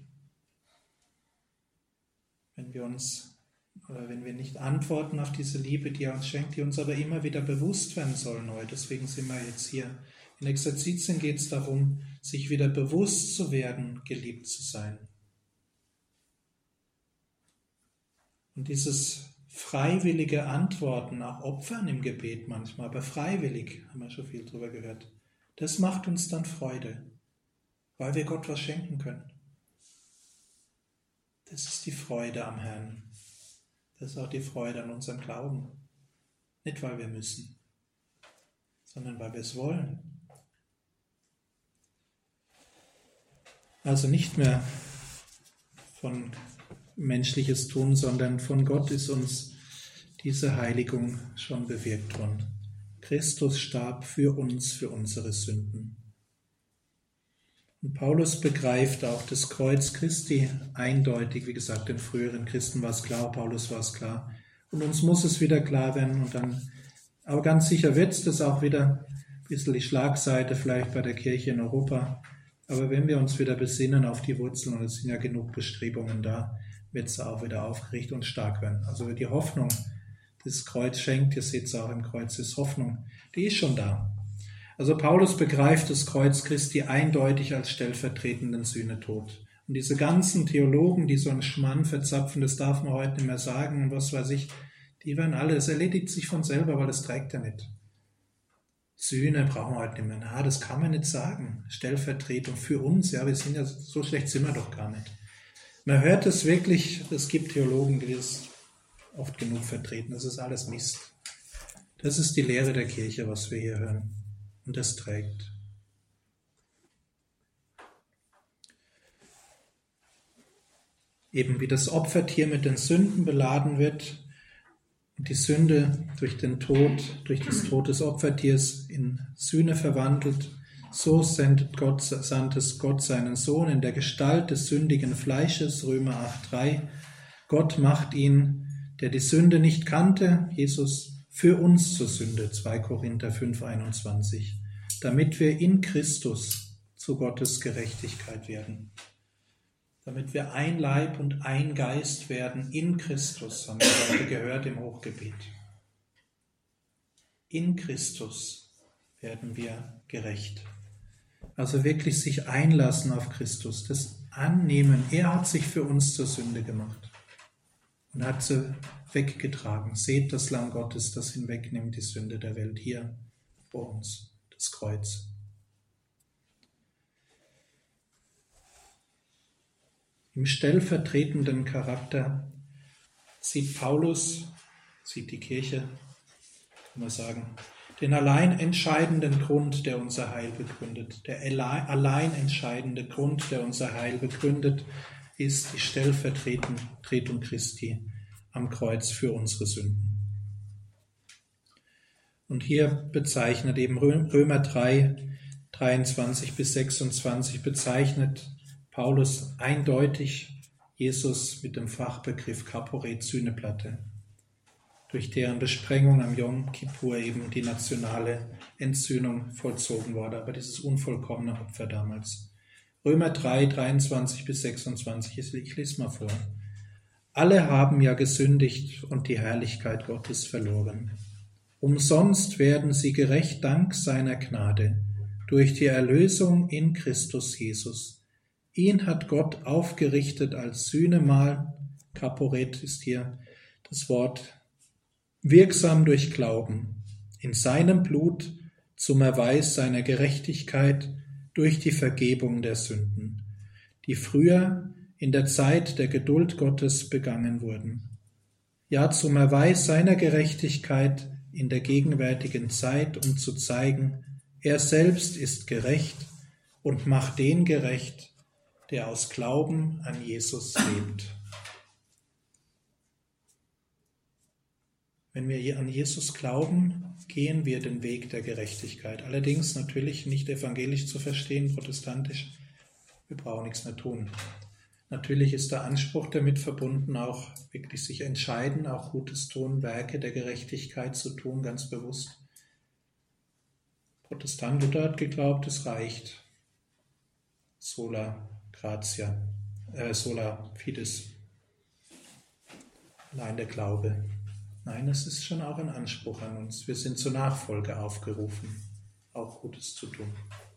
Wenn wir uns, oder wenn wir nicht antworten auf diese Liebe, die er uns schenkt, die uns aber immer wieder bewusst werden soll neu. Deswegen sind wir jetzt hier. In Exerzitien geht es darum, sich wieder bewusst zu werden, geliebt zu sein. Und dieses freiwillige Antworten, auch Opfern im Gebet manchmal, aber freiwillig, haben wir schon viel drüber gehört, das macht uns dann Freude, weil wir Gott was schenken können. Das ist die Freude am Herrn. Das ist auch die Freude an unserem Glauben. Nicht, weil wir müssen, sondern weil wir es wollen. Also nicht mehr von menschliches Tun, sondern von Gott ist uns diese Heiligung schon bewirkt worden. Christus starb für uns, für unsere Sünden. Und Paulus begreift auch das Kreuz Christi eindeutig. Wie gesagt, den früheren Christen war es klar, Paulus war es klar. Und uns muss es wieder klar werden. Und dann, aber ganz sicher wird es das auch wieder, ein bisschen die Schlagseite vielleicht bei der Kirche in Europa. Aber wenn wir uns wieder besinnen auf die Wurzeln, und es sind ja genug Bestrebungen da, wird es auch wieder aufgerichtet und stark werden. Also die Hoffnung, das Kreuz schenkt, ihr seht es auch im Kreuz, ist Hoffnung, die ist schon da. Also Paulus begreift das Kreuz Christi eindeutig als stellvertretenden Sühnetod. Und diese ganzen Theologen, die so einen Schmarrn verzapfen, das darf man heute nicht mehr sagen und was weiß ich, die werden alle, es erledigt sich von selber, weil das trägt er nicht. Sühne brauchen wir heute nicht mehr. Na, das kann man nicht sagen. Stellvertretung für uns, ja, wir sind ja, so schlecht sind wir doch gar nicht. Man hört es wirklich, es gibt Theologen, die das oft genug vertreten, das ist alles Mist. Das ist die Lehre der Kirche, was wir hier hören. Und das trägt. Eben wie das Opfertier mit den Sünden beladen wird und die Sünde durch den Tod, durch das Tod des Opfertiers in Sühne verwandelt, so sendet Gott, sandte Gott seinen Sohn in der Gestalt des sündigen Fleisches, Römer acht drei. Gott macht ihn, der die Sünde nicht kannte, Jesus, für uns zur Sünde, zwei Korinther fünf einundzwanzig, damit wir in Christus zu Gottes Gerechtigkeit werden. Damit wir ein Leib und ein Geist werden in Christus, haben wir heute gehört im Hochgebet. In Christus werden wir gerecht. Also wirklich sich einlassen auf Christus, das annehmen. Er hat sich für uns zur Sünde gemacht und hat sie weggetragen. Seht das Lamm Gottes, das hinwegnimmt die Sünde der Welt, hier vor uns, das Kreuz. Im stellvertretenden Charakter sieht Paulus, sieht die Kirche, kann man sagen, den allein entscheidenden Grund, der unser Heil begründet. Der allein entscheidende Grund, der unser Heil begründet, ist die Stellvertretung Christi am Kreuz für unsere Sünden. Und hier bezeichnet eben Römer drei, dreiundzwanzig bis sechsundzwanzig, bezeichnet Paulus eindeutig Jesus mit dem Fachbegriff Kaporet, Sühneplatte, durch deren Besprengung am Yom Kippur eben die nationale Entsühnung vollzogen wurde, aber dieses unvollkommene Opfer damals. Römer drei, dreiundzwanzig bis sechsundzwanzig, ich lese mal vor. Alle haben ja gesündigt und die Herrlichkeit Gottes verloren. Umsonst werden sie gerecht dank seiner Gnade, durch die Erlösung in Christus Jesus. Ihn hat Gott aufgerichtet als Sühnemahl, Kaporet ist hier das Wort, wirksam durch Glauben, in seinem Blut zum Erweis seiner Gerechtigkeit durch die Vergebung der Sünden, die früher in der Zeit der Geduld Gottes begangen wurden. Ja, zum Erweis seiner Gerechtigkeit in der gegenwärtigen Zeit, um zu zeigen, er selbst ist gerecht und macht den gerecht, der aus Glauben an Jesus lebt. Wenn wir an Jesus glauben, gehen wir den Weg der Gerechtigkeit. Allerdings natürlich nicht evangelisch zu verstehen, protestantisch. Wir brauchen nichts mehr tun. Natürlich ist der Anspruch damit verbunden, auch wirklich sich entscheiden, auch Gutes tun, Werke der Gerechtigkeit zu tun, ganz bewusst. Protestant Luther hat geglaubt, es reicht. Sola gratia, äh, sola fides. Allein der Glaube. Nein, es ist schon auch ein Anspruch an uns. Wir sind zur Nachfolge aufgerufen, auch Gutes zu tun.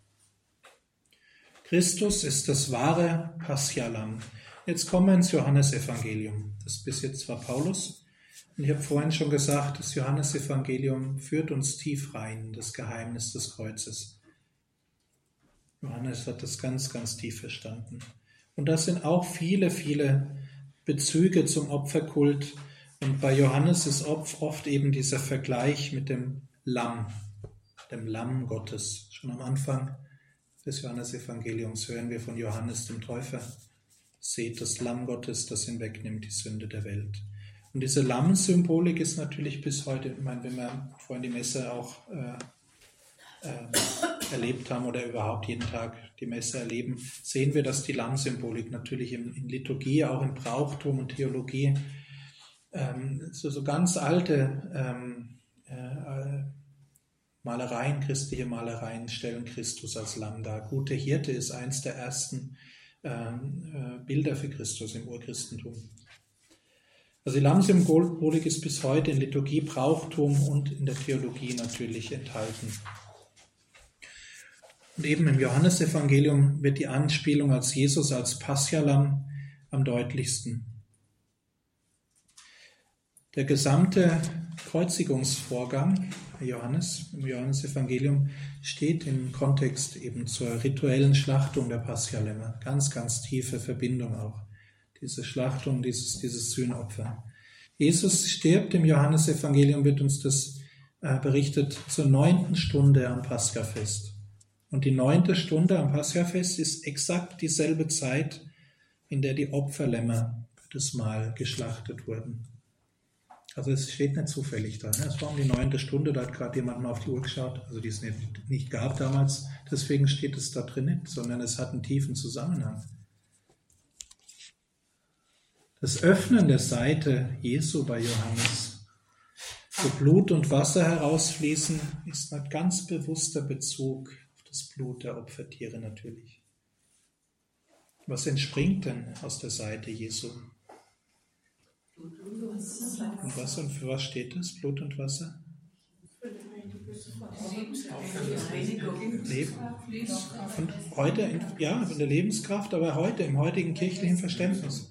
Christus ist das wahre Paschalamm. Jetzt kommen wir ins Johannesevangelium. Das bis jetzt war Paulus. Und ich habe vorhin schon gesagt, das Johannesevangelium führt uns tief rein in das Geheimnis des Kreuzes. Johannes hat das ganz, ganz tief verstanden. Und das sind auch viele, viele Bezüge zum Opferkult. Und bei Johannes ist oft eben dieser Vergleich mit dem Lamm, dem Lamm Gottes. Schon am Anfang des Johannesevangeliums hören wir von Johannes dem Täufer: Seht das Lamm Gottes, das hinwegnimmt die Sünde der Welt. Und diese Lammsymbolik ist natürlich bis heute, ich meine, wenn wir vorhin die Messe auch äh, äh, erlebt haben oder überhaupt jeden Tag die Messe erleben, sehen wir, dass die Lammsymbolik natürlich in, in Liturgie, auch in Brauchtum und Theologie, ähm, so, so ganz alte ähm, äh, Malereien, christliche Malereien stellen Christus als Lamm dar. Gute Hirte ist eins der ersten ähm, äh, Bilder für Christus im Urchristentum. Also die Lammsymbolik ist bis heute in Liturgie, Brauchtum und in der Theologie natürlich enthalten. Und eben im Johannesevangelium wird die Anspielung als Jesus als Paschalamm am deutlichsten. Der gesamte Kreuzigungsvorgang Johannes, im Johannesevangelium steht im Kontext eben zur rituellen Schlachtung der Paschalämmer. Ganz, ganz tiefe Verbindung auch. Diese Schlachtung, dieses, dieses Sühnopfer. Jesus stirbt im Johannesevangelium, wird uns das äh, berichtet, zur neunten Stunde am Paschafest. Und die neunte Stunde am Paschafest ist exakt dieselbe Zeit, in der die Opferlämmer für das Mahl geschlachtet wurden. Also es steht nicht zufällig da. Ne? Es war um die neunte Stunde, da hat gerade jemand mal auf die Uhr geschaut, also die es nicht, nicht gab damals, deswegen steht es da drin nicht, sondern es hat einen tiefen Zusammenhang. Das Öffnen der Seite Jesu bei Johannes, wo Blut und Wasser herausfließen, ist ein ganz bewusster Bezug auf das Blut der Opfertiere natürlich. Was entspringt denn aus der Seite Jesu? Und was und für was steht das? Blut und Wasser? Leben. Und heute, in, ja, in der Lebenskraft, aber heute, im heutigen kirchlichen Verständnis.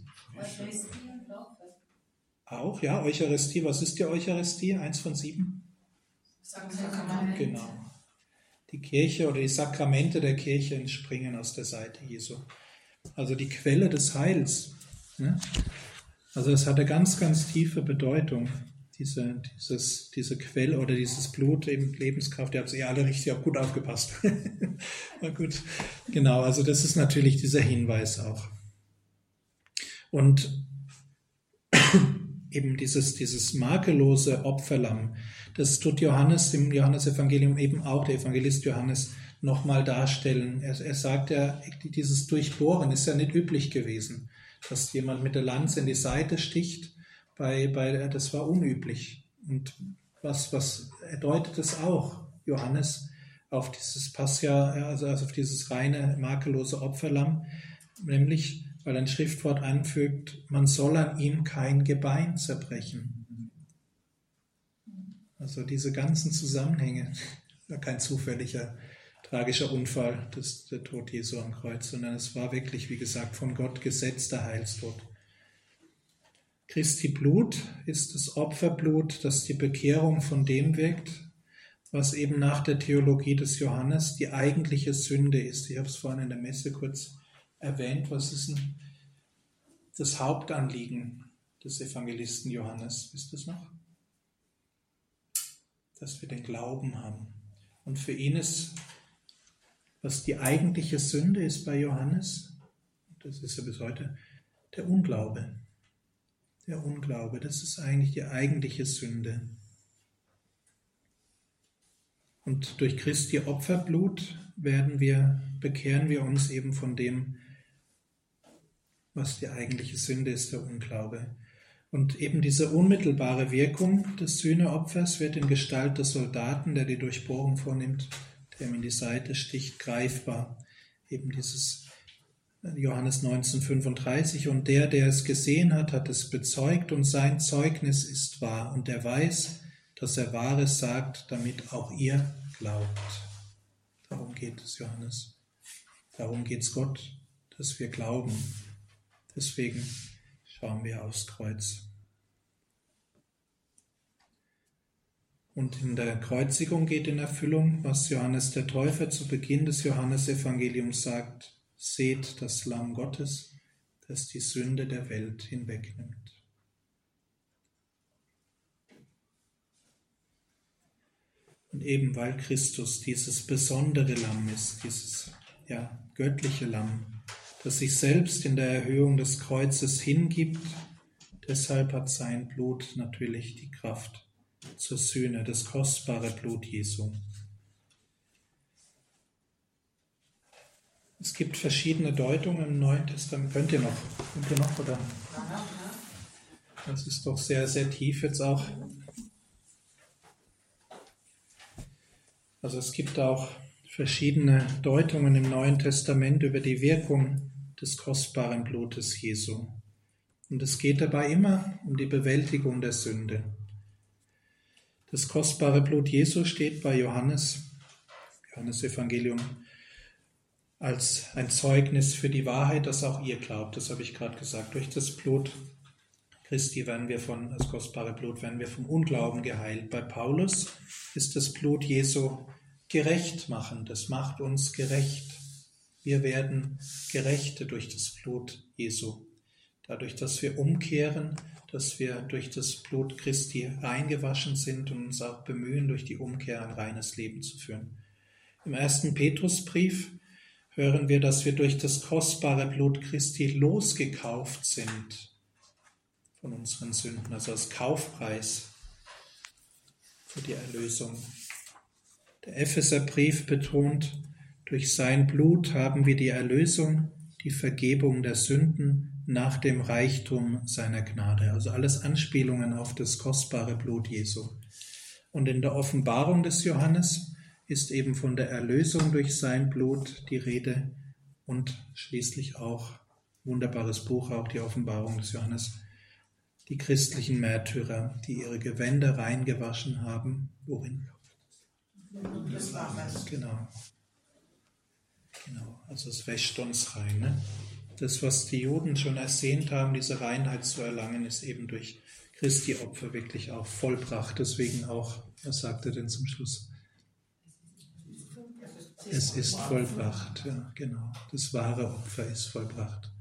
Auch, ja, Eucharistie. Was ist die Eucharistie? Eins von sieben? Sakrament. Genau. Die Kirche oder die Sakramente der Kirche entspringen aus der Seite Jesu. Also die Quelle des Heils. Ne? Also es hat eine ganz, ganz tiefe Bedeutung, diese, dieses, diese Quelle oder dieses Blut, eben Lebenskraft. Ihr habt eh alle richtig auch gut aufgepasst. Na gut, genau, also das ist natürlich dieser Hinweis auch. Und eben dieses, dieses makellose Opferlamm, das tut Johannes im Johannesevangelium eben auch, der Evangelist Johannes, nochmal darstellen. Er, er sagt ja, dieses Durchbohren ist ja nicht üblich gewesen, dass jemand mit der Lanze in die Seite sticht, bei, bei, das war unüblich. Und was, was deutet es auch, Johannes, auf dieses Pascha, also auf dieses reine, makellose Opferlamm, nämlich, weil ein Schriftwort anfügt, man soll an ihm kein Gebein zerbrechen. Also diese ganzen Zusammenhänge, kein zufälliger, tragischer Unfall, das, der Tod Jesu am Kreuz, sondern es war wirklich, wie gesagt, von Gott gesetzter Heilstod. Christi Blut ist das Opferblut, das die Bekehrung von dem wirkt, was eben nach der Theologie des Johannes die eigentliche Sünde ist. Ich habe es vorhin in der Messe kurz erwähnt. Was ist denn das Hauptanliegen des Evangelisten Johannes? Wisst ihr es noch? Dass wir den Glauben haben. Und für ihn ist, was die eigentliche Sünde ist bei Johannes, das ist ja bis heute, der Unglaube. Der Unglaube, das ist eigentlich die eigentliche Sünde. Und durch Christi Opferblut werden wir, bekehren wir uns eben von dem, was die eigentliche Sünde ist, der Unglaube. Und eben diese unmittelbare Wirkung des Sühneopfers wird in Gestalt des Soldaten, der die Durchbohrung vornimmt, der ihm in die Seite sticht, greifbar. Eben dieses Johannes neunzehn fünfunddreißig, und der, der es gesehen hat, hat es bezeugt und sein Zeugnis ist wahr und er weiß, dass er Wahres sagt, damit auch ihr glaubt. Darum geht es Johannes. Darum geht es Gott, dass wir glauben. Deswegen schauen wir aufs Kreuz. Und in der Kreuzigung geht in Erfüllung, was Johannes der Täufer zu Beginn des Johannesevangeliums sagt: Seht das Lamm Gottes, das die Sünde der Welt hinwegnimmt. Und eben weil Christus dieses besondere Lamm ist, dieses ja, göttliche Lamm, das sich selbst in der Erhöhung des Kreuzes hingibt. Deshalb hat sein Blut natürlich die Kraft zur Sühne, das kostbare Blut Jesu. Es gibt verschiedene Deutungen im Neuen Testament. Könnt ihr noch? Könnt ihr noch, oder? Das ist doch sehr, sehr tief jetzt auch. Also es gibt auch verschiedene Deutungen im Neuen Testament über die Wirkung des kostbaren Blutes Jesu. Und es geht dabei immer um die Bewältigung der Sünde. Das kostbare Blut Jesu steht bei Johannes, Johannes Evangelium, als ein Zeugnis für die Wahrheit, dass auch ihr glaubt. Das habe ich gerade gesagt. Durch das Blut Christi werden wir von, das kostbare Blut, werden wir vom Unglauben geheilt. Bei Paulus ist das Blut Jesu gerecht machen. Das macht uns gerecht. Wir werden Gerechte durch das Blut Jesu. Dadurch, dass wir umkehren, dass wir durch das Blut Christi reingewaschen sind und uns auch bemühen, durch die Umkehr ein reines Leben zu führen. Im ersten Petrusbrief hören wir, dass wir durch das kostbare Blut Christi losgekauft sind von unseren Sünden, also als Kaufpreis für die Erlösung. Der Epheserbrief betont, durch sein Blut haben wir die Erlösung, die Vergebung der Sünden nach dem Reichtum seiner Gnade. Also alles Anspielungen auf das kostbare Blut Jesu. Und in der Offenbarung des Johannes ist eben von der Erlösung durch sein Blut die Rede und schließlich auch, wunderbares Buch, auch die Offenbarung des Johannes, die christlichen Märtyrer, die ihre Gewänder reingewaschen haben. Worin? Das Wasser. Genau. Genau, also es wäscht uns rein. Ne? Das, was die Juden schon ersehnt haben, diese Reinheit zu erlangen, ist eben durch Christi Opfer wirklich auch vollbracht. Deswegen auch, was sagt er denn zum Schluss? Es ist vollbracht, ja, genau. Das wahre Opfer ist vollbracht.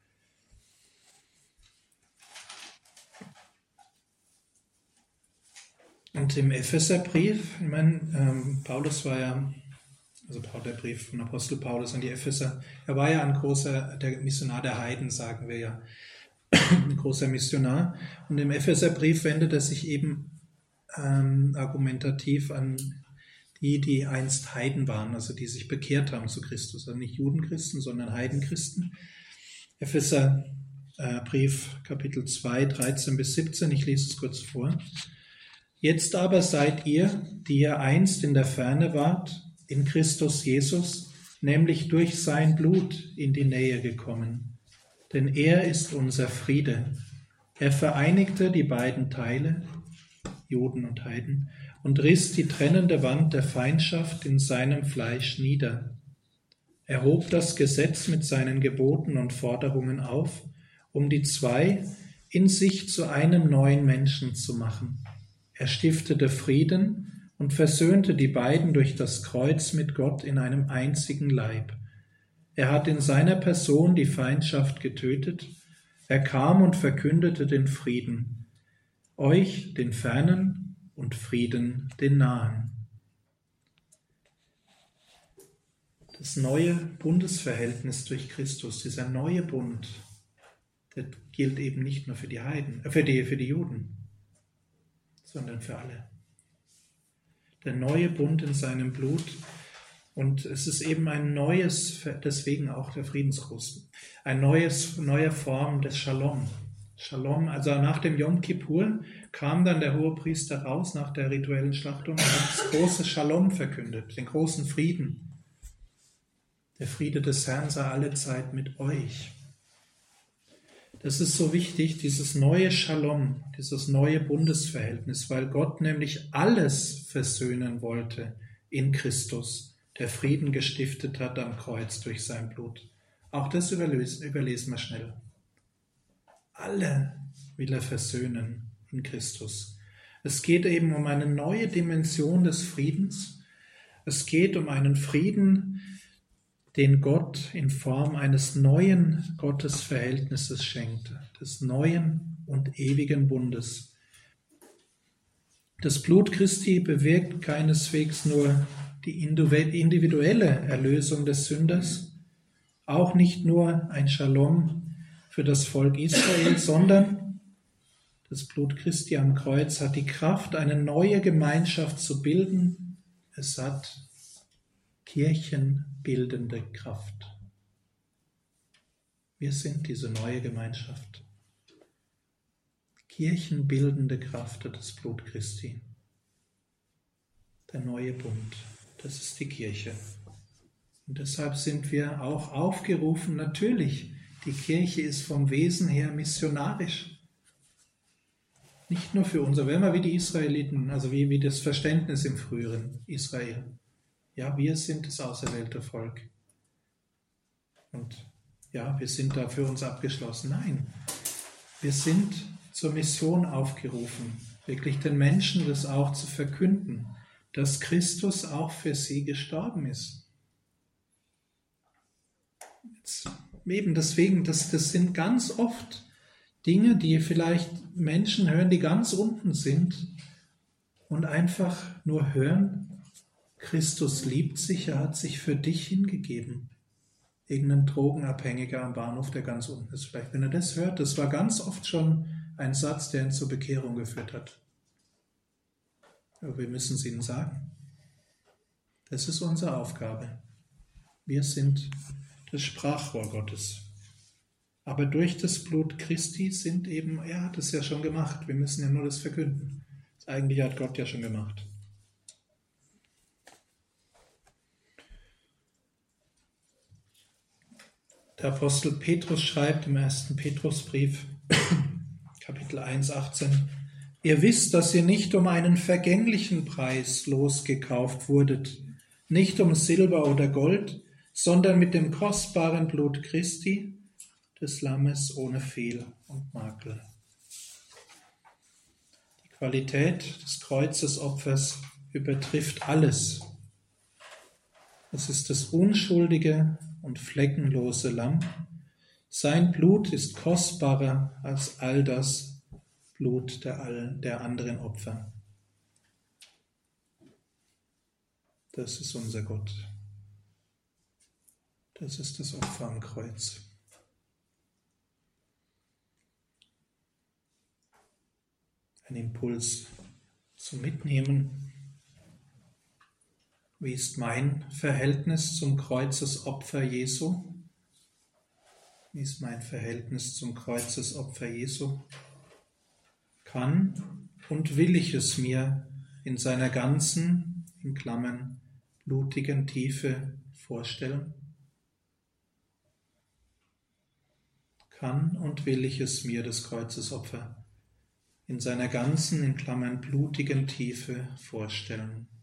Und im Epheserbrief, ich meine, ähm, Paulus war ja, also der Brief von Apostel Paulus an die Epheser, er war ja ein großer, der Missionar der Heiden, sagen wir ja, ein großer Missionar. Und im Epheserbrief wendet er sich eben ähm, argumentativ an die, die einst Heiden waren, also die sich bekehrt haben zu Christus, also nicht Judenchristen, sondern Heidenchristen. Epheserbrief, äh, Kapitel zwei, dreizehn bis siebzehn, ich lese es kurz vor. Jetzt aber seid ihr, die ihr einst in der Ferne wart, in Christus Jesus, nämlich durch sein Blut in die Nähe gekommen. Denn er ist unser Friede. Er vereinigte die beiden Teile, Juden und Heiden, und riss die trennende Wand der Feindschaft in seinem Fleisch nieder. Er hob das Gesetz mit seinen Geboten und Forderungen auf, um die zwei in sich zu einem neuen Menschen zu machen. Er stiftete Frieden und versöhnte die beiden durch das Kreuz mit Gott in einem einzigen Leib. Er hat in seiner Person die Feindschaft getötet. Er kam und verkündete den Frieden, euch, den Fernen, und Frieden, den Nahen. Das neue Bundesverhältnis durch Christus, dieser neue Bund, der gilt eben nicht nur für die Heiden, äh, für die, für die Juden, sondern für alle. Der neue Bund in seinem Blut. Und es ist eben ein neues, deswegen auch der Friedensgruß, ein neues, neue Form des Shalom. Shalom, also nach dem Yom Kippur kam dann der Hohepriester raus nach der rituellen Schlachtung und hat das große Shalom verkündet, den großen Frieden. Der Friede des Herrn sei alle Zeit mit euch. Das ist so wichtig, dieses neue Shalom, dieses neue Bundesverhältnis, weil Gott nämlich alles versöhnen wollte in Christus, der Frieden gestiftet hat am Kreuz durch sein Blut. Auch das überlesen, überlesen wir schnell. Alle will er versöhnen in Christus. Es geht eben um eine neue Dimension des Friedens. Es geht um einen Frieden, den Gott in Form eines neuen Gottesverhältnisses schenkte, des neuen und ewigen Bundes. Das Blut Christi bewirkt keineswegs nur die individuelle Erlösung des Sünders, auch nicht nur ein Shalom für das Volk Israel, sondern das Blut Christi am Kreuz hat die Kraft, eine neue Gemeinschaft zu bilden. Es hat kirchenbildende Kraft. Wir sind diese neue Gemeinschaft. Kirchenbildende Kraft hat das Blut Christi. Der neue Bund, das ist die Kirche. Und deshalb sind wir auch aufgerufen, natürlich, die Kirche ist vom Wesen her missionarisch. Nicht nur für uns, aber immer wie die Israeliten, also wie, wie das Verständnis im früheren Israel. Ja, wir sind das auserwählte Volk. Und ja, wir sind da für uns abgeschlossen. Nein, wir sind zur Mission aufgerufen, wirklich den Menschen das auch zu verkünden, dass Christus auch für sie gestorben ist. Jetzt, eben deswegen, das, das sind ganz oft Dinge, die vielleicht Menschen hören, die ganz unten sind und einfach nur hören, Christus liebt sich, er hat sich für dich hingegeben. Irgendein Drogenabhängiger am Bahnhof, der ganz unten ist. Vielleicht, wenn er das hört, das war ganz oft schon ein Satz, der ihn zur Bekehrung geführt hat. Aber wir müssen es ihnen sagen. Das ist unsere Aufgabe. Wir sind das Sprachrohr Gottes. Aber durch das Blut Christi sind eben, er hat es ja schon gemacht. Wir müssen ja nur das verkünden. Das Eigentliche hat Gott ja schon gemacht. Der Apostel Petrus schreibt im ersten Petrusbrief, Kapitel eins, achtzehn, ihr wisst, dass ihr nicht um einen vergänglichen Preis losgekauft wurdet, nicht um Silber oder Gold, sondern mit dem kostbaren Blut Christi, des Lammes ohne Fehl und Makel. Die Qualität des Kreuzesopfers übertrifft alles. Es ist das unschuldige und fleckenlose Lamm. Sein Blut ist kostbarer als all das Blut der, all, der anderen Opfer. Das ist unser Gott. Das ist das Opfer am Kreuz. Ein Impuls zum Mitnehmen. Wie ist mein Verhältnis zum Kreuzesopfer Jesu? Wie ist mein Verhältnis zum Kreuzesopfer Jesu? Kann und will ich es mir in seiner ganzen, in Klammern, blutigen Tiefe vorstellen? Kann und will ich es mir, das Kreuzesopfer, in seiner ganzen, in Klammern, blutigen Tiefe vorstellen?